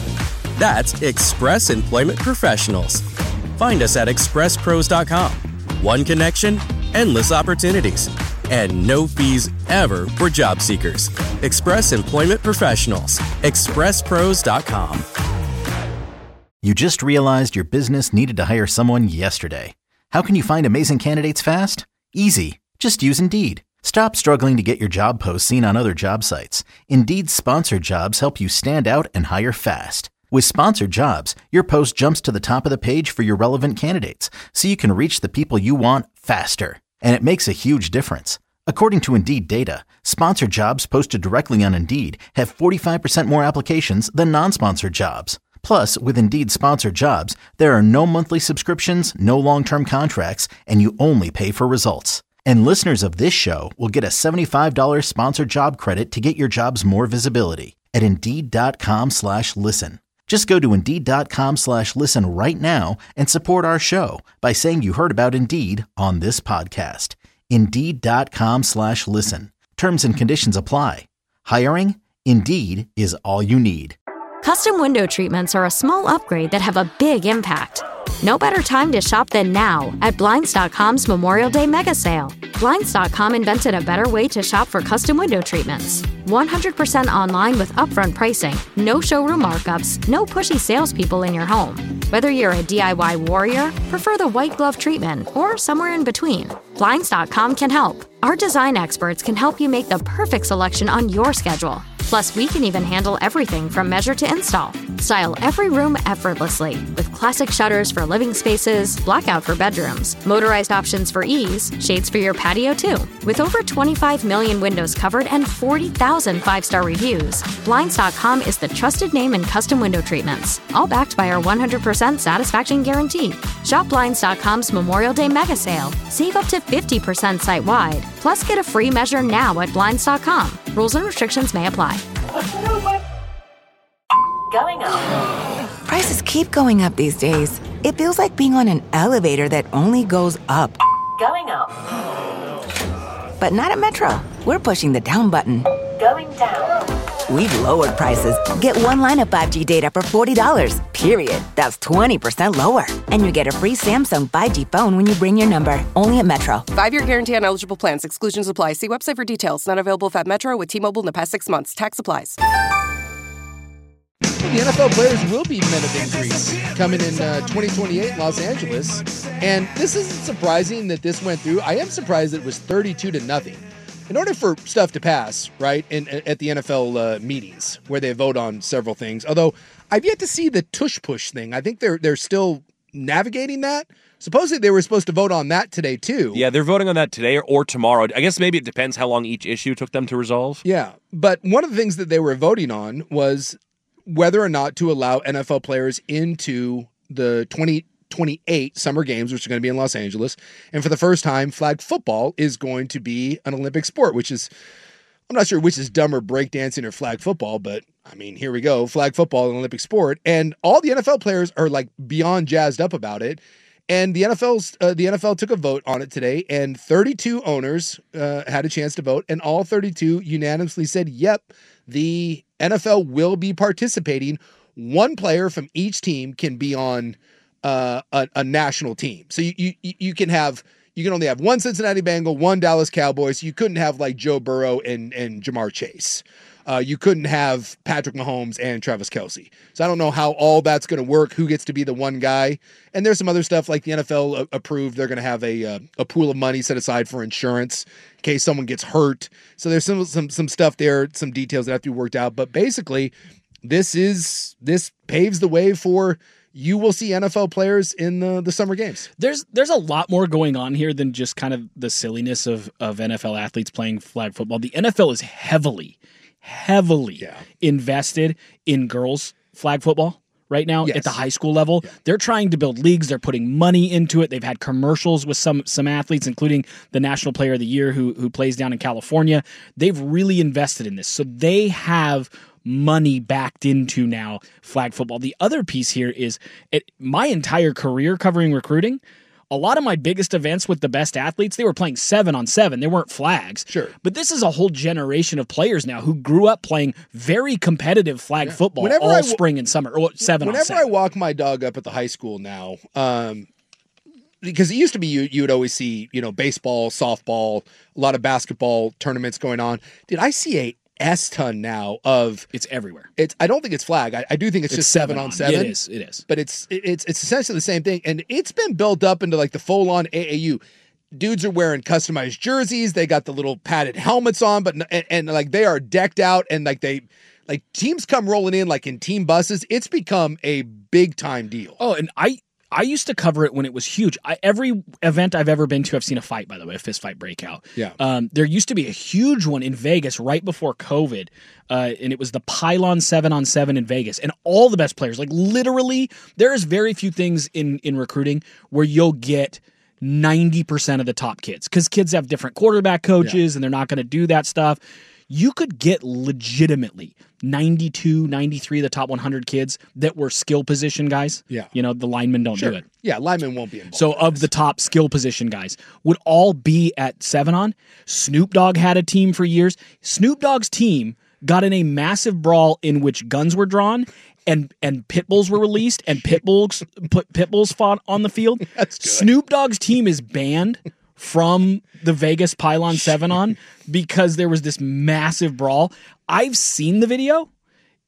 That's Express Employment Professionals. Find us at express pros dot com. One connection, endless opportunities, and no fees ever for job seekers. Express Employment Professionals. express pros dot com. You just realized your business needed to hire someone yesterday. How can you find amazing candidates fast? Easy. Just use Indeed. Stop struggling to get your job posts seen on other job sites. Indeed's sponsored jobs help you stand out and hire fast. With sponsored jobs, your post jumps to the top of the page for your relevant candidates, so you can reach the people you want faster. And it makes a huge difference. According to Indeed data, sponsored jobs posted directly on Indeed have forty-five percent more applications than non-sponsored jobs. Plus, with Indeed sponsored jobs, there are no monthly subscriptions, no long-term contracts, and you only pay for results. And listeners of this show will get a seventy-five dollars sponsored job credit to get your jobs more visibility at Indeed.com slash listen. Just go to Indeed.com slash listen right now and support our show by saying you heard about Indeed on this podcast. Indeed.com slash listen. Terms and conditions apply. Hiring? Indeed is all you need. Custom window treatments are a small upgrade that have a big impact. No better time to shop than now at Blinds dot com's Memorial Day Mega Sale. Blinds dot com invented a better way to shop for custom window treatments. one hundred percent online with upfront pricing, no showroom markups, no pushy salespeople in your home. Whether you're a D I Y warrior, prefer the white glove treatment, or somewhere in between, Blinds dot com can help. Our design experts can help you make the perfect selection on your schedule. Plus, we can even handle everything from measure to install. Style every room effortlessly with classic shutters for living spaces, blackout for bedrooms, motorized options for ease, shades for your patio too. With over twenty-five million windows covered and forty thousand five-star reviews, Blinds dot com is the trusted name in custom window treatments, all backed by our one hundred percent satisfaction guarantee. Shop Blinds dot com's Memorial Day mega sale. Save up to fifty percent site-wide. Plus, get a free measure now at Blinds dot com. Rules and restrictions may apply. Going up. Prices keep going up these days. It feels like being on an elevator that only goes up. Going up. But not at Metro. We're pushing the down button. Going down. We've lowered prices. Get one line of five G data for forty dollars, period. That's twenty percent lower. And you get a free Samsung five G phone when you bring your number. Only at Metro. Five-year guarantee on eligible plans. Exclusions apply. See website for details. Not available if at Metro with T-Mobile in the past six months. Tax applies. The N F L players will be men of increase coming in uh, twenty twenty-eight in Los Angeles. And this isn't surprising that this went through. I am surprised that it was thirty-two to nothing. In order for stuff to pass, right, in, at the N F L uh, meetings where they vote on several things, although I've yet to see the tush-push thing. I think they're they're still navigating that. Supposedly they were supposed to vote on that today, too. Yeah, they're voting on that today or, or tomorrow. I guess maybe it depends how long each issue took them to resolve. Yeah, but one of the things that they were voting on was whether or not to allow N F L players into the twenty twenty-eight Summer Games, which are going to be in Los Angeles. And for the first time, flag football is going to be an Olympic sport, which is, I'm not sure which is dumber, breakdancing or flag football, but I mean, here we go. Flag football, an Olympic sport. And all the N F L players are like beyond jazzed up about it. And the N F L's uh, the N F L took a vote on it today, and thirty-two owners uh, had a chance to vote, and all thirty-two unanimously said, yep, the N F L will be participating. One player from each team can be on uh, a, a national team. So you, you you can have you can only have one Cincinnati Bengal, one Dallas Cowboys. You couldn't have like Joe Burrow and and Jamar Chase. Uh, you couldn't have Patrick Mahomes and Travis Kelce. So I don't know how all that's going to work, who gets to be the one guy. And there's some other stuff like the N F L approved. They're going to have a uh, a pool of money set aside for insurance in case someone gets hurt. So there's some some some stuff there, some details that have to be worked out. But basically, this is this paves the way for you will see N F L players in the, the Summer Games. There's there's a lot more going on here than just kind of the silliness of, of N F L athletes playing flag football. The N F L is heavily, heavily yeah. invested in girls flag football right now yes. at the high school level. Yeah. They're trying to build leagues. They're putting money into it. They've had commercials with some some athletes, including the National Player of the Year who who plays down in California. They've really invested in this. So they have money backed into now flag football. The other piece here is it, my entire career covering recruiting, a lot of my biggest events with the best athletes, they were playing seven on seven. They weren't flags. Sure. But this is a whole generation of players now who grew up playing very competitive flag yeah. football whenever all I, spring and summer, or seven whenever on seven. I walk my dog up at the high school now, um, because it used to be you you would always see, you know, baseball, softball, a lot of basketball tournaments going on. Did I see a S ton now of it's everywhere. It's I don't think it's flag. I, I do think it's, it's just seven, seven on seven. It is. It is. But it's it's it's essentially the same thing, and it's been built up into like the full on A A U. Dudes are wearing customized jerseys. They got the little padded helmets on, but and, and like they are decked out, and like they like teams come rolling in like in team buses. It's become a big time deal. Oh, and I. I used to cover it when it was huge. I, every event I've ever been to, I've seen a fight, by the way, a fist fight breakout. Yeah. Um, there used to be a huge one in Vegas right before COVID, uh, and it was the Pylon seven on seven in Vegas. And all the best players, like literally, there's very few things in, in recruiting where you'll get ninety percent of the top kids because kids have different quarterback coaches yeah. and they're not going to do that stuff. You could get legitimately ninety-two, ninety-three of the top one hundred kids that were skill position guys. Yeah. You know, the linemen don't sure. do it. Yeah, linemen won't be involved. So of this. The top skill position guys would all be at seven on. Snoop Dogg had a team for years. Snoop Dogg's team got in a massive brawl in which guns were drawn and and pit bulls were released and pit bulls, pit bulls fought on the field. That's good. Snoop Dogg's team is banned from the Vegas Pylon seven on because there was this massive brawl. I've seen the video.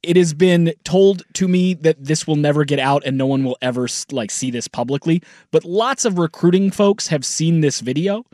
it has been told to me that this will never get out and no one will ever like see this publicly. But lots of recruiting folks have seen this video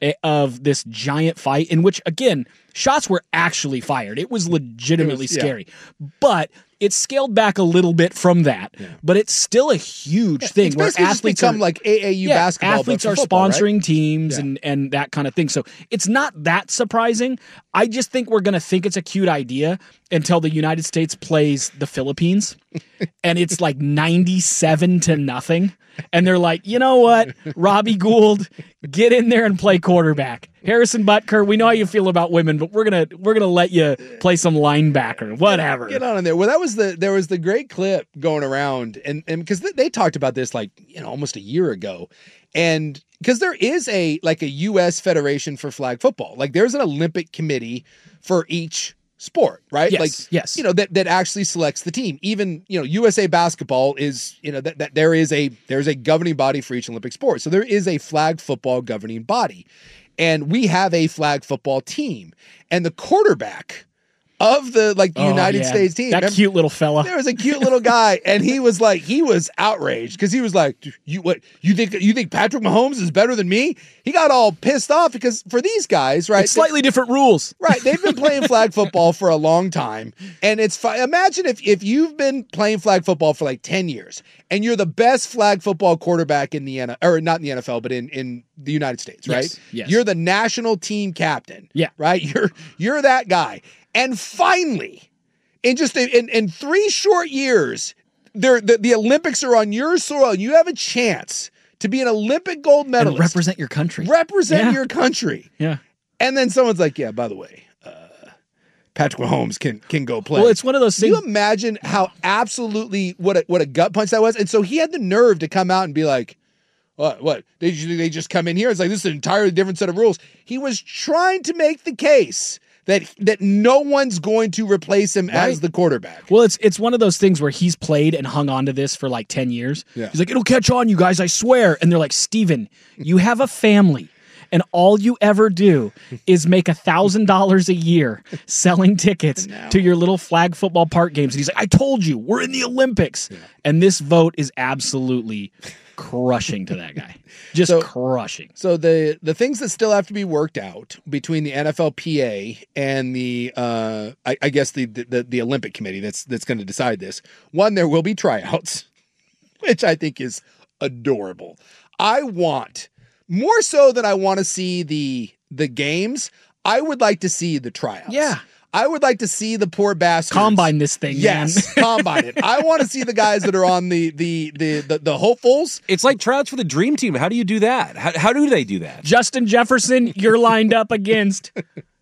of this giant fight in which, again, shots were actually fired. It was legitimately it was, scary. Yeah. But it's scaled back a little bit from that, yeah. but it's still a huge yeah, thing it's where athletes become are, like A A U yeah, basketball. Athletes are football, sponsoring right? teams yeah. and, and that kind of thing. So it's not that surprising. I just think we're going to think it's a cute idea until the United States plays the Philippines and it's like ninety-seven to nothing. And they're like, you know what, Robbie Gould, get in there and play quarterback. Harrison Butker, we know how you feel about women, but we're gonna we're gonna let you play some linebacker, whatever. Get on in there. Well, that was the there was the great clip going around, and and because they, they talked about this like you know almost a year ago, and because there is a like a U S Federation for flag football, like there's an Olympic committee for each sport, right? Yes, like, yes. you know, that, that actually selects the team. Even, you know, U S A basketball is, you know, that, that there is a, there's a governing body for each Olympic sport. So there is a flag football governing body, and we have a flag football team, and the quarterback of the, like the oh, United yeah. States team. That remember, cute little fella. There was a cute little guy, and he was like, he was outraged because he was like, "You what? You think you think Patrick Mahomes is better than me?" He got all pissed off because for these guys, right? It's slightly they, different rules, right? They've been playing flag football for a long time, and it's fi- imagine if if you've been playing flag football for like ten years, and you're the best flag football quarterback in the N F L, or not in the N F L, but in in the United States, right? Yes, yes. You're the national team captain, yeah, right? You're you're that guy, and finally. In just in, in three short years, the, the Olympics are on your soil, and you have a chance to be an Olympic gold medalist. And represent your country. Represent yeah. your country. Yeah. And then someone's like, yeah, by the way, uh, Patrick Mahomes can can go play. Well, it's one of those things. Can you imagine how absolutely what a, what a gut punch that was? And so he had the nerve to come out and be like, what, what? They, they just come in here? It's like, this is an entirely different set of rules. He was trying to make the case that that no one's going to replace him right. as the quarterback. Well, it's it's one of those things where he's played and hung on to this for like ten years. Yeah. He's like, it'll catch on, you guys, I swear. And they're like, Steven, you have a family, and all you ever do is make a thousand dollars a year selling tickets to your little flag football park games. And he's like, I told you, we're in the Olympics. Yeah. And this vote is absolutely crushing to that guy. Just so, crushing. So the the things that still have to be worked out between the N F L P A and the uh, I, I guess the, the the Olympic Committee that's that's going to decide this. One, there will be tryouts, which I think is adorable. I want more so than I want to see the the games. I would like to see the tryouts. Yeah. I would like to see the poor bastards combine this thing. Yes, man. combine it. I want to see the guys that are on the the the the, the hopefuls. It's like tryouts for the dream team. How do you do that? How, how do they do that? Justin Jefferson, you're lined up against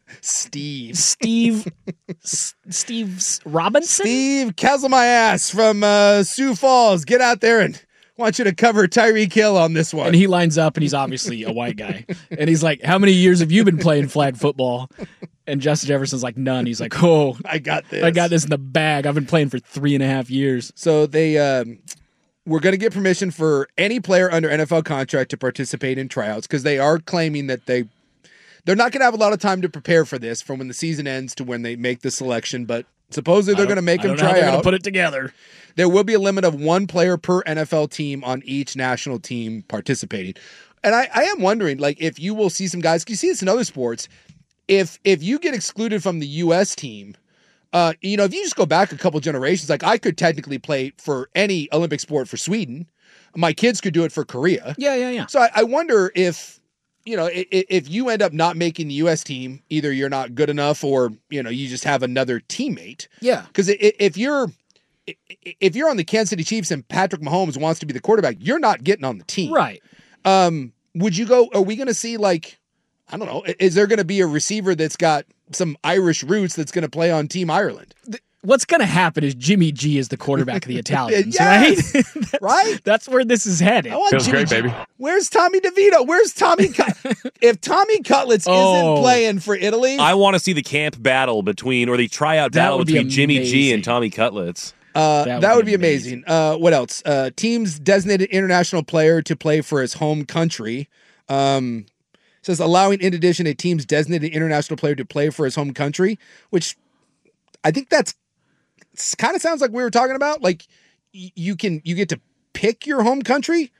Steve. Steve. S- Steve Robinson. Steve Kessel my ass from uh, Sioux Falls. Get out there and. I want you to cover Tyreek Hill on this one. And he lines up, and he's obviously a white guy. And he's like, how many years have you been playing flag football? And Justin Jefferson's like, none. He's like, oh, I got this. I got this in the bag. I've been playing for three and a half years. So they um, we're going to get permission for any player under N F L contract to participate in tryouts because they are claiming that they, they're not going to have a lot of time to prepare for this from when the season ends to when they make the selection, but supposedly they're going to make them try they're out. Going to put it together. There will be a limit of one player per N F L team on each national team participating. And I, I am wondering, like, if you will see some guys, you see this in other sports, if if you get excluded from the U S team, uh, you know, if you just go back a couple generations, like I could technically play for any Olympic sport for Sweden. My kids could do it for Korea. Yeah, yeah, yeah. So I, I wonder if, you know, if, if you end up not making the U S team, either you're not good enough or, you know, you just have another teammate. Yeah. Because if you're, if you're on the Kansas City Chiefs and Patrick Mahomes wants to be the quarterback, you're not getting on the team. Right. Um, would you go, are we going to see like, I don't know, is there going to be a receiver that's got some Irish roots that's going to play on Team Ireland? What's going to happen is Jimmy G is the quarterback of the Italians, yes! right? that's, right? That's where this is headed. Feels Jimmy great, G. baby. Where's Tommy DeVito? Where's Tommy? Cut- if Tommy Cutlets Oh. isn't playing for Italy, I want to see the camp battle between, or the tryout That battle would be between Jimmy G amazing. and Tommy Cutlets. Uh, That that, would would be be amazing. Uh, what else? Uh, teams designated international player to play for his home country. Um, says allowing, in addition, a team's designated international player to play for his home country, which I think that's kind of sounds like we were talking about. Like y- you can you get to pick your home country.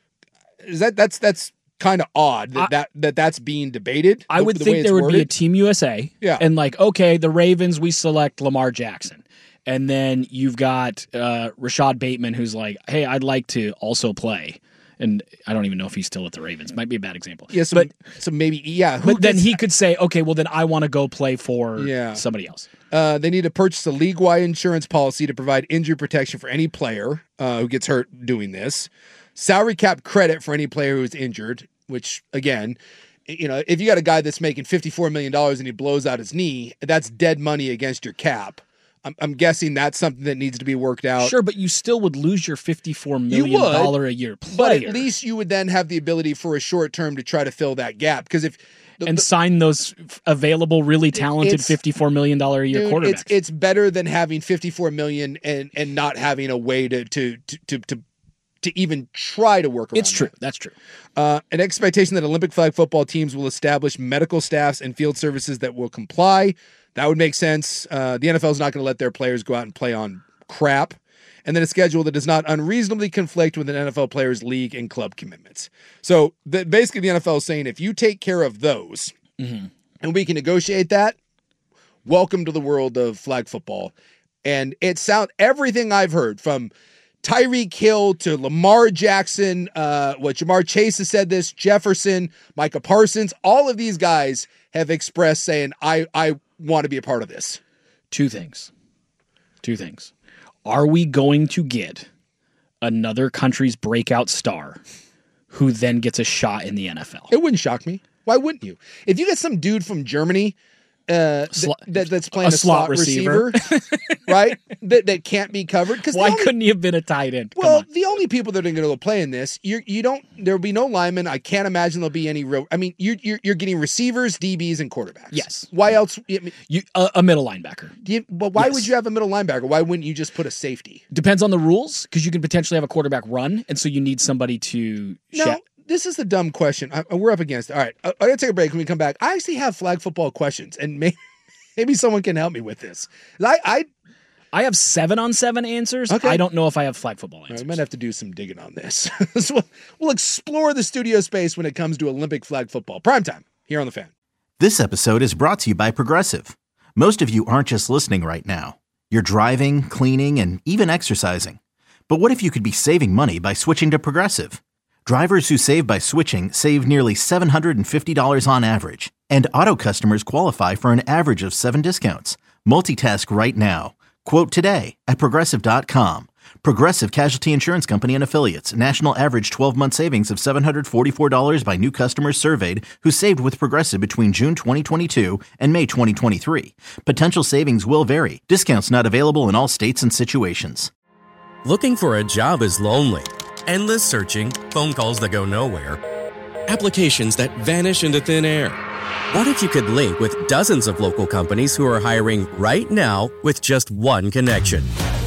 Is that that's that's kind of odd that, I, that that that's being debated. I would the think there would worded. be a Team U S A. Yeah. And like, okay, the Ravens, we select Lamar Jackson. And then you've got uh, Rashad Bateman, who's like, hey, I'd like to also play. And I don't even know if he's still at the Ravens. Might be a bad example. Yeah, so, but, so maybe, yeah. Who but gets, then he could say, okay, well, then I want to go play for yeah. somebody else. Uh, they need to purchase a league-wide insurance policy to provide injury protection for any player uh, who gets hurt doing this. Salary cap credit for any player who is injured, which, again, you know, if you got a guy that's making fifty-four million dollars and he blows out his knee, that's dead money against your cap. I'm, I'm guessing that's something that needs to be worked out. Sure, but you still would lose your fifty-four million dollars a year player. But at least you would then have the ability for a short term to try to fill that gap. Because if the, and the, sign those available, really talented fifty-four million dollars a year dude, quarterbacks. It's, it's better than having fifty-four million dollars and, and not having a way to to to to, to to even try to work around. It's true. That. That's true. Uh, an expectation that Olympic flag football teams will establish medical staffs and field services that will comply. That would make sense. Uh, the N F L is not going to let their players go out and play on crap. And then a schedule that does not unreasonably conflict with an N F L player's league and club commitments. So the, basically the N F L is saying if you take care of those mm-hmm. and we can negotiate that, welcome to the world of flag football. And it sound everything I've heard from Tyreek Hill to Lamar Jackson, uh, what Jamar Chase has said this, Jefferson, Micah Parsons, all of these guys have expressed saying, I, I want to be a part of this. Two things. Two things. Are we going to get another country's breakout star who then gets a shot in the N F L? It wouldn't shock me. Why wouldn't you? If you get some dude from Germany Uh, th- that, that's playing a, a slot, slot receiver, receiver right? That that can't be covered. Because why only, couldn't he have been a tight end? Come well, on. The only people that are going to go play in this, you you don't. There will be no linemen. I can't imagine there'll be any real. I mean, you you're, you're getting receivers, D Bs, and quarterbacks. Yes. Why else? I mean, you uh, a middle linebacker. Do you, well, why yes. would you have a middle linebacker? Why wouldn't you just put a safety? Depends on the rules, because you can potentially have a quarterback run, and so you need somebody to. No. Sh- This is the dumb question. I, we're up against it. All right. I, I got to take a break. When we come back, I actually have flag football questions, and maybe. Maybe someone can help me with this. I I, I have seven on seven answers. Okay. I don't know if I have flag football answers. Right, we might have to do some digging on this. So we'll, we'll explore the studio space when it comes to Olympic flag football. Primetime here on The Fan. This episode is brought to you by Progressive. Most of you aren't just listening right now. You're driving, cleaning, and even exercising. But what if you could be saving money by switching to Progressive? Drivers who save by switching save nearly seven hundred fifty dollars on average. And auto customers qualify for an average of seven discounts. Multitask right now. Quote today at Progressive dot com. Progressive Casualty Insurance Company and Affiliates. National average twelve-month savings of seven hundred forty-four dollars by new customers surveyed who saved with Progressive between June twenty twenty-two and May twenty twenty-three. Potential savings will vary. Discounts not available in all states and situations. Looking for a job is lonely. Endless searching, phone calls that go nowhere, applications that vanish into thin air. What if you could link with dozens of local companies who are hiring right now with just one connection?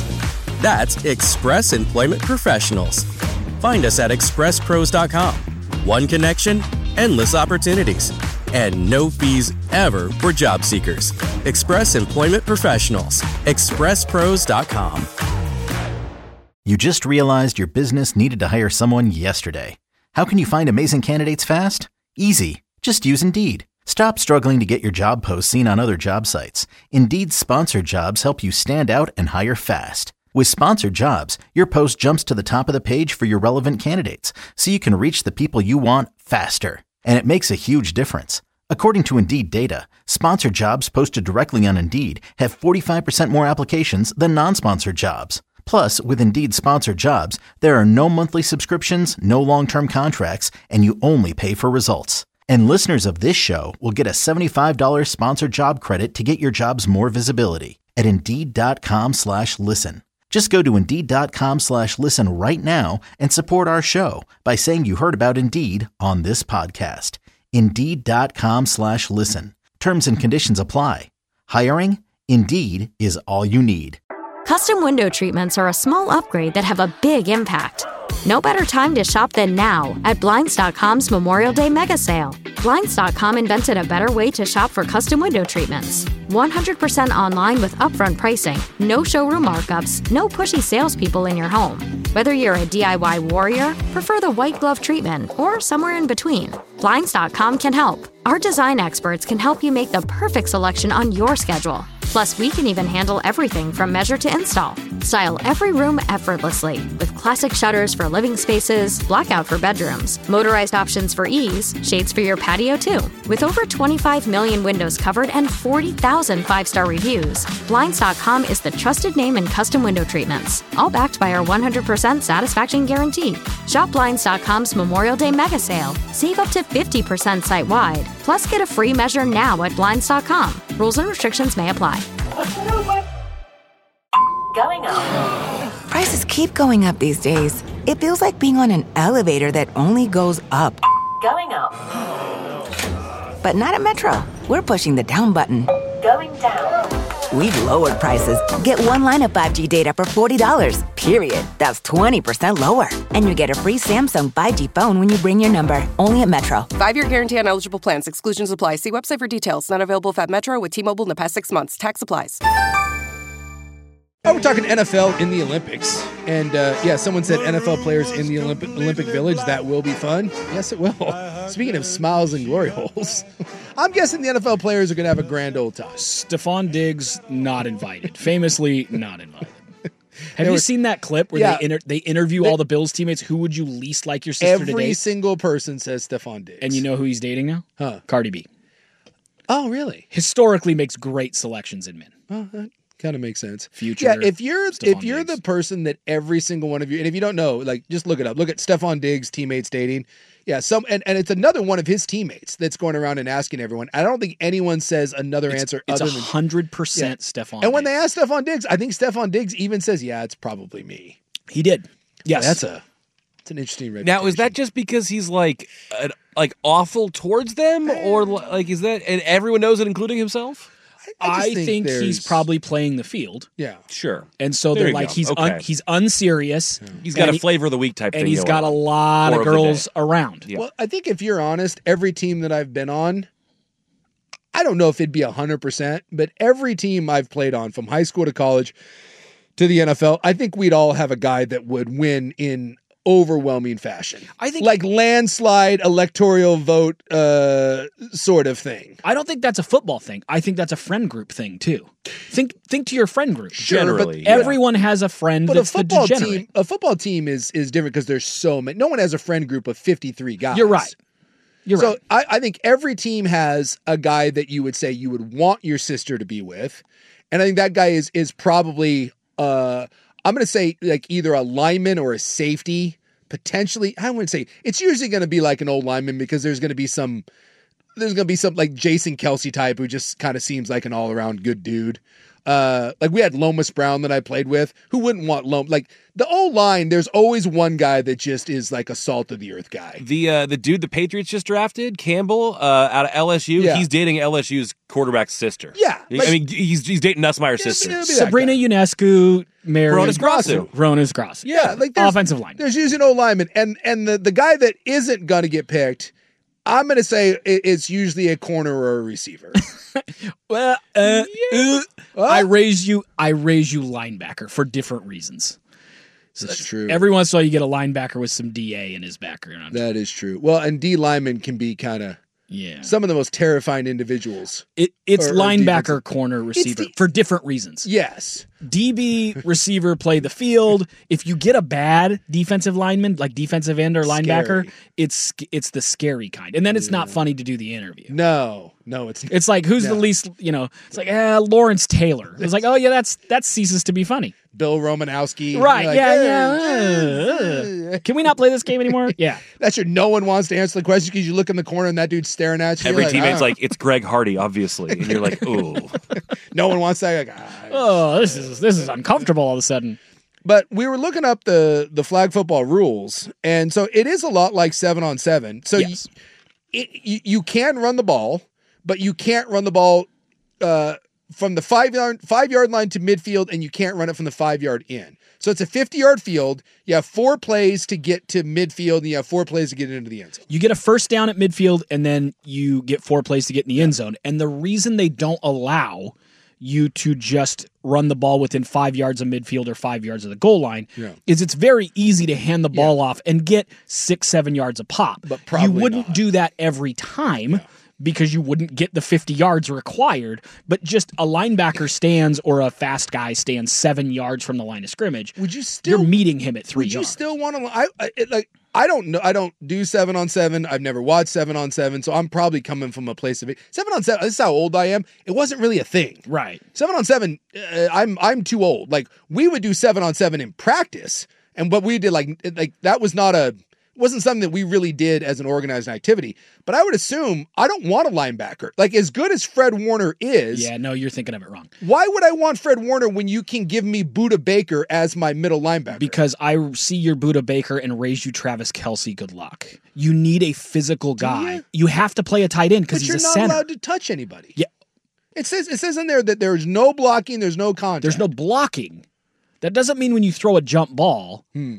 That's Express Employment Professionals. Find us at express pros dot com. One connection, endless opportunities, and no fees ever for job seekers. Express Employment Professionals. express pros dot com. You just realized your business needed to hire someone yesterday. How can you find amazing candidates fast? Easy. Just use Indeed. Stop struggling to get your job posts seen on other job sites. Indeed's sponsored jobs help you stand out and hire fast. With sponsored jobs, your post jumps to the top of the page for your relevant candidates, so you can reach the people you want faster. And it makes a huge difference. According to Indeed data, sponsored jobs posted directly on Indeed have forty-five percent more applications than non-sponsored jobs. Plus, with Indeed sponsored jobs, there are no monthly subscriptions, no long-term contracts, and you only pay for results. And listeners of this show will get a seventy-five dollars sponsored job credit to get your jobs more visibility at Indeed.com slash listen. Just go to Indeed.com slash listen right now and support our show by saying you heard about Indeed on this podcast. Indeed.com slash listen. Terms and conditions apply. Hiring? Indeed is all you need. Custom window treatments are a small upgrade that have a big impact. No better time to shop than now at Blinds dot com's Memorial Day mega sale. Blinds dot com invented a better way to shop for custom window treatments. one hundred percent online with upfront pricing, no showroom markups, no pushy salespeople in your home. Whether you're a D I Y warrior, prefer the white glove treatment, or somewhere in between, Blinds dot com can help. Our design experts can help you make the perfect selection on your schedule. Plus, we can even handle everything from measure to install. Style every room effortlessly with classic shutters for living spaces, blackout for bedrooms, motorized options for ease, shades for your patio too. With over twenty-five million windows covered and forty thousand five-star reviews, Blinds dot com is the trusted name in custom window treatments, all backed by our one hundred percent satisfaction guarantee. Shop Blinds dot com's Memorial Day mega sale. Save up to fifty percent site-wide. Plus, get a free measure now at Blinds dot com. Rules and restrictions may apply. Going up. Prices keep going up these days. It feels like being on an elevator that only goes up. Going up. But not at Metro. We're pushing the down button. Going down. We've lowered prices. Get one line of five G data for forty dollars, period. That's twenty percent lower. And you get a free Samsung five G phone when you bring your number. Only at Metro. Five-year guarantee on eligible plans. Exclusions apply. See website for details. Not available if at Metro with T-Mobile in the past six months. Tax applies. Oh, we're talking N F L in the Olympics. And uh, yeah, someone said N F L players in the Olympic Olympic Village. That will be fun. Yes, it will. Speaking of smiles and glory holes, I'm guessing the N F L players are going to have a grand old time. Stephon Diggs, not invited. Famously, not invited. Have There you was- seen that clip where Yeah. they inter- they interview They- all the Bills teammates? Who would you least like your sister to Every date? single person says Stephon Diggs. And you know who he's dating now? Huh. Cardi B. Oh, really? Historically makes great selections in men. Oh, that kind of makes sense. Future. Yeah, if you're Stephon if you're Diggs. the person that every single one of you, and if you don't know, like just look it up. Look at Stephon Diggs teammates dating. Yeah, some and, and it's another one of his teammates that's going around and asking everyone. I don't think anyone says another It's- answer it's other a than hundred percent Stephon. And when they Diggs. ask Stephon Diggs, I think Stephon Diggs even says, "Yeah, it's probably me." He did. Yes, that's a it's an interesting reputation. Now, is that just because he's like an, like awful towards them, or like is that and everyone knows it, including himself? I just I, think think, he's there's- probably playing the field. Yeah, Sure. And so There they're you like go. he's Okay. un, he's unserious. He's got and a he- flavor of the week type and thing. he's going got a on. lot Or of of the girls day. around. Yeah. Well, I think if you're honest, every team that I've been on, I don't know if it'd be one hundred percent, but every team I've played on from high school to college to the N F L, I think we'd all have a guy that would win in overwhelming fashion. I think like landslide electoral vote uh, sort of thing. I don't think that's a football thing. I think that's a friend group thing too. Think think to your friend group. Sure, but- Generally, yeah. Everyone has a friend But a that's the football degenerate. team, a football team is is different because there's so many. No one has a friend group of fifty-three guys. You're right. You're so right. I, I think every team has a guy that you would say you would want your sister to be with, and I think that guy is is probably uh, I'm going to say like either a lineman or a safety. Potentially, I wouldn't say it's usually going to be like an old lineman because there's going to be some, there's going to be some like Jason Kelsey type who just kind of seems like an all around good dude. Uh, like we had Lomas Brown that I played with. Who wouldn't want Lom? Like the old line, there's always one guy that just is like a salt of the earth guy. The uh, the dude the Patriots just drafted, Campbell, uh, out of L S U. Yeah. He's dating L S U's quarterback's sister. Yeah, like- I mean he's he's dating Nussmeier's sister. it'll be that Sabrina guy. Ionescu married Ronas Grasu. Ronas Grasu. Yeah, like there's, offensive line. There's usually an old lineman, and and the the guy that isn't going to get picked, I'm going to say it, it's usually a corner or a receiver. Well, uh, uh, I raise you. I raise you linebacker for different reasons. That's true. Every once in a while, you get a linebacker with some D A in his background. That is true. Well, and D linemen can be kind of Yeah, some of the most terrifying individuals. it, it's or- or linebacker, defensive- corner, receiver the- for different reasons. Yes. D B receiver play the field. If you get a bad defensive lineman, like defensive end or linebacker, Scary. it's it's the scary kind, and then it's not funny to do the interview. No, no, it's It's like who's the No. least, you know? It's like eh, Lawrence Taylor. It's like oh yeah, that's that ceases to be funny. Bill Romanowski. Right? You're like, yeah, "Hey, yeah. uh, uh. Can we not play this game anymore? Yeah. That's your. No one wants to answer the question because you look in the corner and that dude's staring at you. Every You're teammate's "Ah." like, it's Greg Hardy, obviously. And you're like, ooh. no one wants that. Like, "Ah." Oh, this is this is uncomfortable all of a sudden. But we were looking up the the flag football rules, and so it is a lot like seven on seven. So Yes. you, it, you you can run the ball, but you can't run the ball uh, from the five yard five yard line to midfield, and you can't run it from the five yard in. So it's a fifty-yard field. You have four plays to get to midfield, and you have four plays to get into the end zone. You get a first down at midfield, and then you get four plays to get in the end zone. And the reason they don't allow you to just run the ball within five yards of midfield or five yards of the goal line Yeah. is it's very easy to hand the ball off and get six, seven yards a pop. But probably you wouldn't not. do that every time. Because you wouldn't get the fifty yards required, but just a linebacker stands or a fast guy stands seven yards from the line of scrimmage. Would you still You're meeting him at three Would you yards. still want to? I, I it, like. I don't know. I don't do seven on seven. I've never watched seven on seven, so I'm probably coming from a place of it. Seven on seven. This is how old I am. It wasn't really a thing. Right. Seven on seven. Uh, I'm I'm too old. Like we would do seven on seven in practice, and what we did like like that was not a. wasn't something that we really did as an organized activity. But I would assume I don't want a linebacker. Like, as good as Fred Warner is... Yeah, no, you're thinking of it wrong. Why would I want Fred Warner when you can give me Budda Baker as my middle linebacker? Because I see your Budda Baker and raise you Travis Kelce, good luck. You need a physical guy. You? you have to play a tight end because he's a center. But you're not allowed to touch anybody. Yeah. It says, it says in there that there's no blocking, there's no contact. There's no blocking. That doesn't mean when you throw a jump ball... Hmm.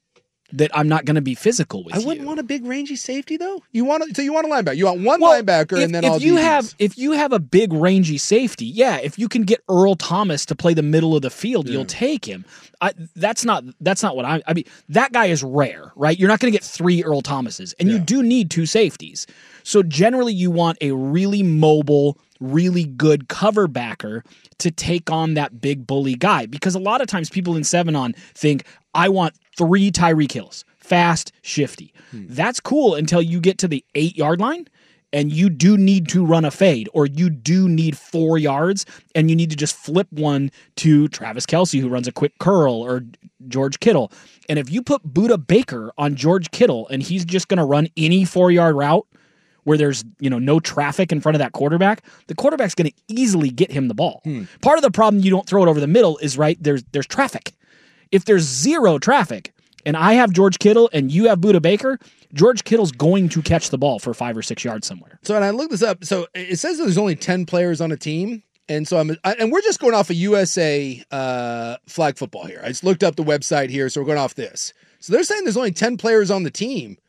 that I'm not going to be physical with I you. wouldn't want a big rangy safety though. You want a, so you want a linebacker. You want one well, linebacker if, and then if all you D Bs. have if you have a big rangy safety, yeah. If you can get Earl Thomas to play the middle of the field, yeah. you'll take him. I, that's not that's not what I. I mean, that guy is rare, right? You're not going to get three Earl Thomases, and yeah. you do need two safeties. So generally, you want a really mobile, really good cover backer to take on that big bully guy, because a lot of times people in seven on think I want three Tyreek Hills. Fast, shifty. Hmm. That's cool until you get to the eight-yard line and you do need to run a fade, or you do need four yards and you need to just flip one to Travis Kelce, who runs a quick curl, or George Kittle. And if you put Budda Baker on George Kittle and he's just going to run any four-yard route where there's, you know, no traffic in front of that quarterback, the quarterback's going to easily get him the ball. Hmm. Part of the problem you don't throw it over the middle is, right, there's there's traffic. If there's zero traffic, and I have George Kittle and you have Budda Baker, George Kittle's going to catch the ball for five or six yards somewhere. So, and I looked this up. So it says that there's only ten players on a team. And so I'm, I, and we're just going off of U S A uh, flag football here. I just looked up the website here. So we're going off this. So they're saying there's only ten players on the team.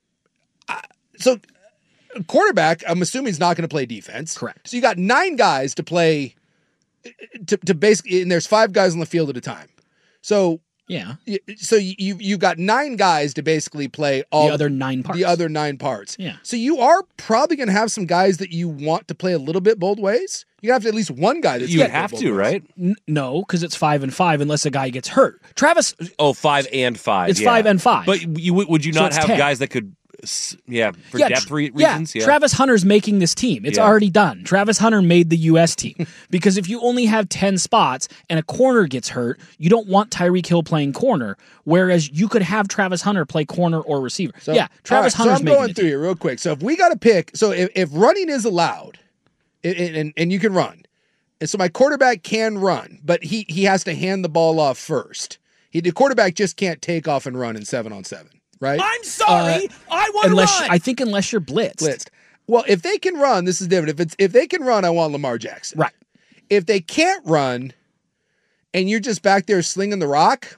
I, so quarterback, I'm assuming he's not going to play defense. Correct. So you got nine guys to play to, to basically, and there's five guys on the field at a time. So, Yeah. So you you've got nine guys to basically play all the other nine parts. The other nine parts. Yeah. So you are probably going to have some guys that you want to play a little bit both ways. You have to at least one guy that's you have to, right? N- no, because it's five and five unless a guy gets hurt. Travis. Oh, five and five. It's yeah. five and five. But you would you So not it's have ten. guys that could? Yeah, for yeah, depth re- yeah. reasons. Yeah. Travis Hunter's making this team. It's Yeah. already done. Travis Hunter made the U S team because if you only have ten spots and a corner gets hurt, you don't want Tyreek Hill playing corner. Whereas you could have Travis Hunter play corner or receiver. So, yeah, Travis all right, Hunter's so I'm making going the through team. here real quick. So if we got to pick, so if, if running is allowed, and, and and you can run, and so my quarterback can run, but he he has to hand the ball off first. He the quarterback just can't take off and run in seven on seven. Right? I'm sorry. Uh, I want to Unless run. I think unless you're blitzed. Blitzed. Well, if they can run, this is different. If it's if they can run, I want Lamar Jackson. Right. If they can't run, and you're just back there slinging the rock,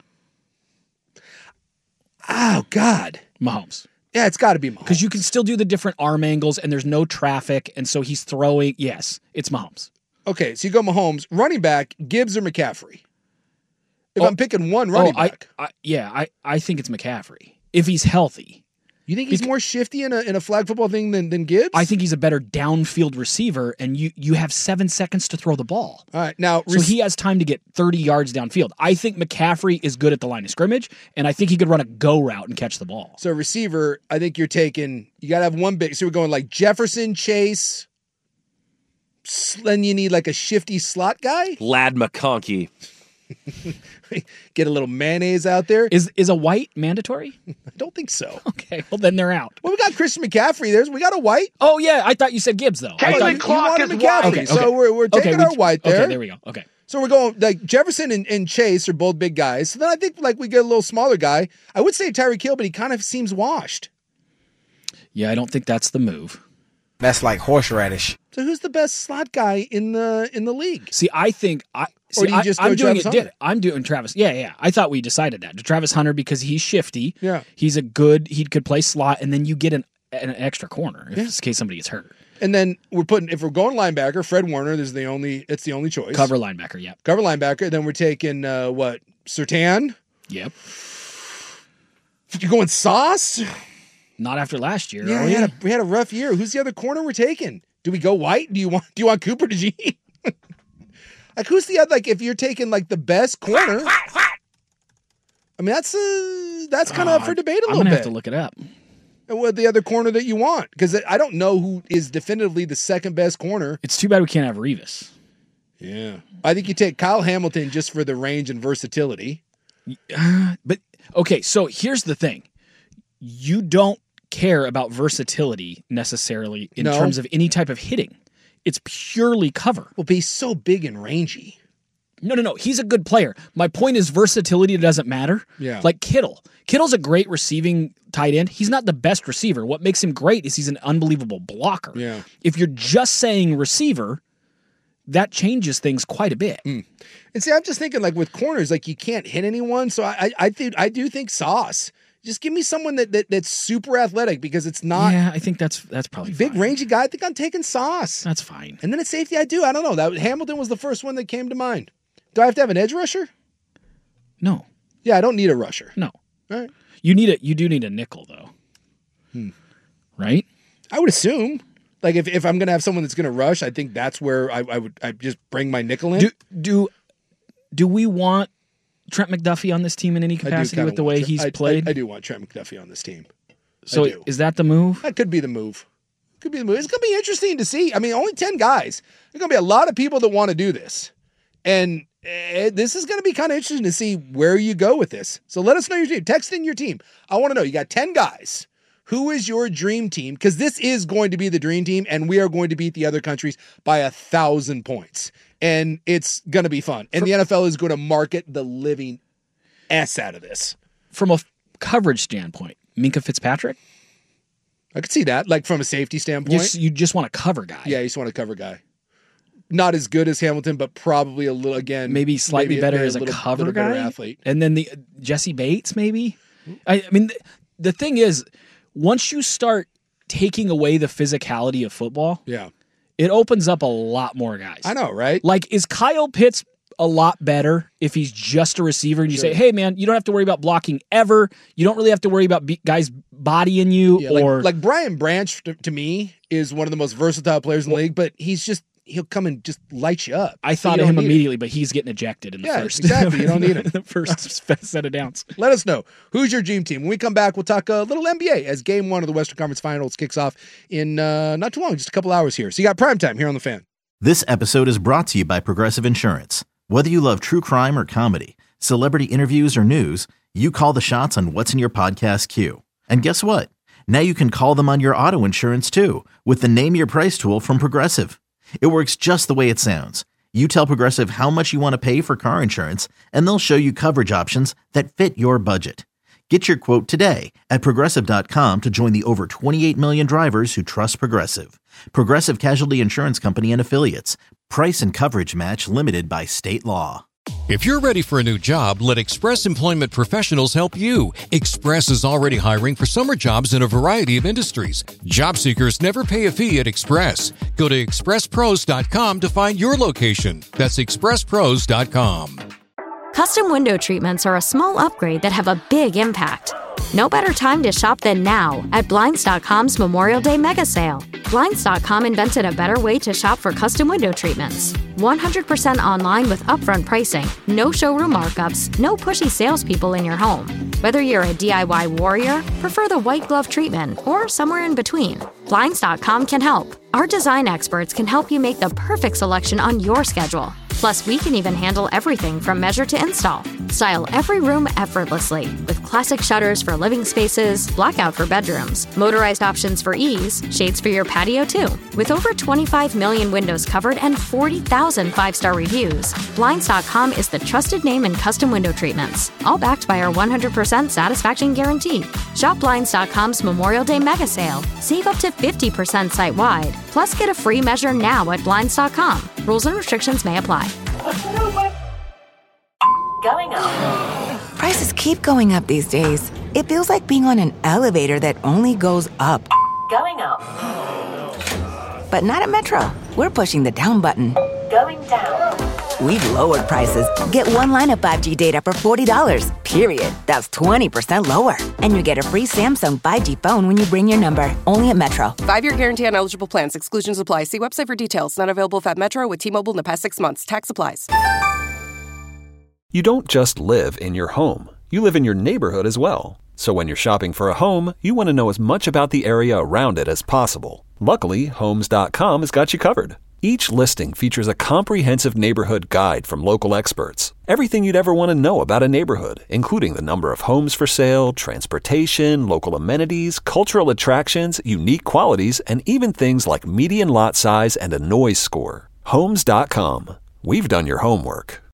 oh God, Mahomes. Yeah, it's got to be Mahomes. Because you can still do the different arm angles and there's no traffic, and so he's throwing. Yes, it's Mahomes. Okay, so you go Mahomes, running back, Gibbs or McCaffrey. If Oh, I'm picking one running oh, I, back, I, yeah, I, I think it's McCaffrey if he's healthy. You think he's more shifty in a in a flag football thing than, than Gibbs? I think he's a better downfield receiver, and you you have seven seconds to throw the ball. All right, now so he has time to get thirty yards downfield. I think McCaffrey is good at the line of scrimmage, and I think he could run a go route and catch the ball. So receiver, I think you're taking. You got to have one big. So we're going like Jefferson, Chase. Then you need like a shifty slot guy. Lad McConkey. Get a little mayonnaise out there. Is is a white mandatory? I don't think so. Okay, well then they're out. Well, we got Christian McCaffrey. There's we got a white. Oh yeah, I thought you said Gibbs though. I thought you wanted McCaffrey, okay, so okay. we're we're taking okay, our we, white there. Okay, there we go. Okay. So we're going like Jefferson and, and Chase are both big guys. So then I think like we get a little smaller guy. I would say Tyreek Hill, but he kind of seems washed. Yeah, I don't think that's the move. That's like horseradish. So who's the best slot guy in the in the league? See, I think I See, or do you I- just I'm go doing Travis it. Hunter? di- I'm doing Travis. Yeah, yeah. I thought we decided that. Travis Hunter because he's shifty. Yeah. He's a good. He could play slot, and then you get an an extra corner if Yeah. in case somebody gets hurt. And then we're putting if we're going linebacker, Fred Warner. There's the only. It's the only choice. Cover linebacker. Yep. Cover linebacker. Then we're taking uh, what Surtain. Yep. You're going Sauce. Not after last year. Yeah, are we we? had, a, we had a rough year. Who's the other corner we're taking? Do we go White? Do you want do you want Cooper DeJean? Like who's the other? Like if you're taking like the best corner, I mean that's uh, that's kind of Uh, up for debate a I'm little gonna bit. have to look it up. And what the other corner that you want? Because I don't know who is definitively the second best corner. It's too bad we can't have Revis. Yeah, I think you take Kyle Hamilton just for the range and versatility. Uh, but okay, so here's the thing: you don't care about versatility necessarily in No. terms of any type of hitting. It's purely cover. Well, but he's so big and rangy. No, no, no. He's a good player. My point is versatility doesn't matter. Yeah. Like Kittle. Kittle's a great receiving tight end. He's not the best receiver. What makes him great is he's an unbelievable blocker. Yeah. If you're just saying receiver, that changes things quite a bit. Mm. And see, I'm just thinking like with corners, like you can't hit anyone. So I, I, I think I do think Sauce. Just give me someone that, that that's super athletic because it's not. Yeah, I think that's that's probably big fine. rangy guy. I think I'm taking Sauce. That's fine. And then at safety, I do. I don't know. That Hamilton was the first one that came to mind. Do I have to have an edge rusher? No. Yeah, I don't need a rusher. No. All right. You need a you do need a nickel though. Hmm. Right? I would assume. Like if, if I'm gonna have someone that's gonna rush, I think that's where I, I would I just bring my nickel in. Do do do we want Trent McDuffie on this team in any I do capacity kinda with the want way Trent- he's I, played? I, I do want Trent McDuffie on this team. So I do. is that the move? That could be the move. Could be the move. It's gonna be interesting to see. I mean, only ten guys. There's gonna be a lot of people that want to do this, and uh, this is gonna be kind of interesting to see where you go with this. So let us know your team. Text in your team. I want to know. You got ten guys. Who is your dream team? Because this is going to be the dream team, and we are going to beat the other countries by a thousand points, and it's gonna be fun. And the N F L is going to market the living S out of this. From a f- coverage standpoint, Minka Fitzpatrick? I could see that, like from a safety You standpoint. just, you just want a cover guy. Yeah, you just want a cover guy. Not as good as Hamilton, but probably a little, again, Maybe slightly maybe better maybe as a little- cover little guy. better athlete. And then the uh, Jesse Bates, maybe. I, I mean, the, the thing is, once you start taking away the physicality of football, Yeah. it opens up a lot more guys. I know, right? Like, is Kyle Pitts a lot better if he's just a receiver and you Sure. say, hey, man, you don't have to worry about blocking ever. You don't really have to worry about be- guys bodying you Yeah, like, or like Brian Branch to, to me is one of the most versatile players in the league, but he's just he'll come and just light you up. I So thought you of him don't need it. immediately, but he's getting ejected in the Yeah, first. exactly. You don't need him. the first set of downs. Let us know. Who's your dream team? When we come back, we'll talk a little N B A as game one of the Western Conference Finals kicks off in uh, not too long, just a couple hours here. So you got primetime here on The Fan. This episode is brought to you by Progressive Insurance. Whether you love true crime or comedy, celebrity interviews or news, you call the shots on what's in your podcast queue. And guess what? Now you can call them on your auto insurance too with the Name Your Price tool from Progressive. It works just the way it sounds. You tell Progressive how much you want to pay for car insurance, and they'll show you coverage options that fit your budget. Get your quote today at Progressive dot com to join the over twenty-eight million drivers who trust Progressive. Progressive Casualty Insurance Company and Affiliates. Price and coverage match limited by state law. If you're ready for a new job, let Express Employment Professionals help you. Express is already hiring for summer jobs in a variety of industries. Job seekers never pay a fee at Express. Go to express pros dot com to find your location. That's express pros dot com. Custom window treatments are a small upgrade that have a big impact. No better time to shop than now at Blinds dot com's Memorial Day Mega Sale. Blinds dot com invented a better way to shop for custom window treatments. one hundred percent online with upfront pricing, no showroom markups, no pushy salespeople in your home. Whether you're a D I Y warrior, prefer the white glove treatment, or somewhere in between, Blinds dot com can help. Our design experts can help you make the perfect selection on your schedule. Plus, we can even handle everything from measure to install. Style every room effortlessly with classic shutters for living spaces, blackout for bedrooms, motorized options for ease, shades for your patio too. With over twenty-five million windows covered and forty thousand five-star reviews, Blinds dot com is the trusted name in custom window treatments, all backed by our one hundred percent satisfaction guarantee. Shop Blinds dot com's Memorial Day Mega Sale. Save up to fifty percent site-wide. Plus, get a free measure now at Blinds dot com. Rules and restrictions may apply. Going up. Prices keep going up these days. It feels like being on an elevator that only goes up. Going up. But not at Metro. We're pushing the down button. Going down. We've lowered prices. Get one line of five G data for forty dollars, period. That's twenty percent lower. And you get a free Samsung five G phone when you bring your number. Only at Metro. Five-year guarantee on eligible plans. Exclusions apply. See website for details. Not available if at Metro with T-Mobile in the past six months. Tax applies. You don't just live in your home. You live in your neighborhood as well. So when you're shopping for a home, you want to know as much about the area around it as possible. Luckily, Homes dot com has got you covered. Each listing features a comprehensive neighborhood guide from local experts. Everything you'd ever want to know about a neighborhood, including the number of homes for sale, transportation, local amenities, cultural attractions, unique qualities, and even things like median lot size and a noise score. Homes dot com. We've done your homework.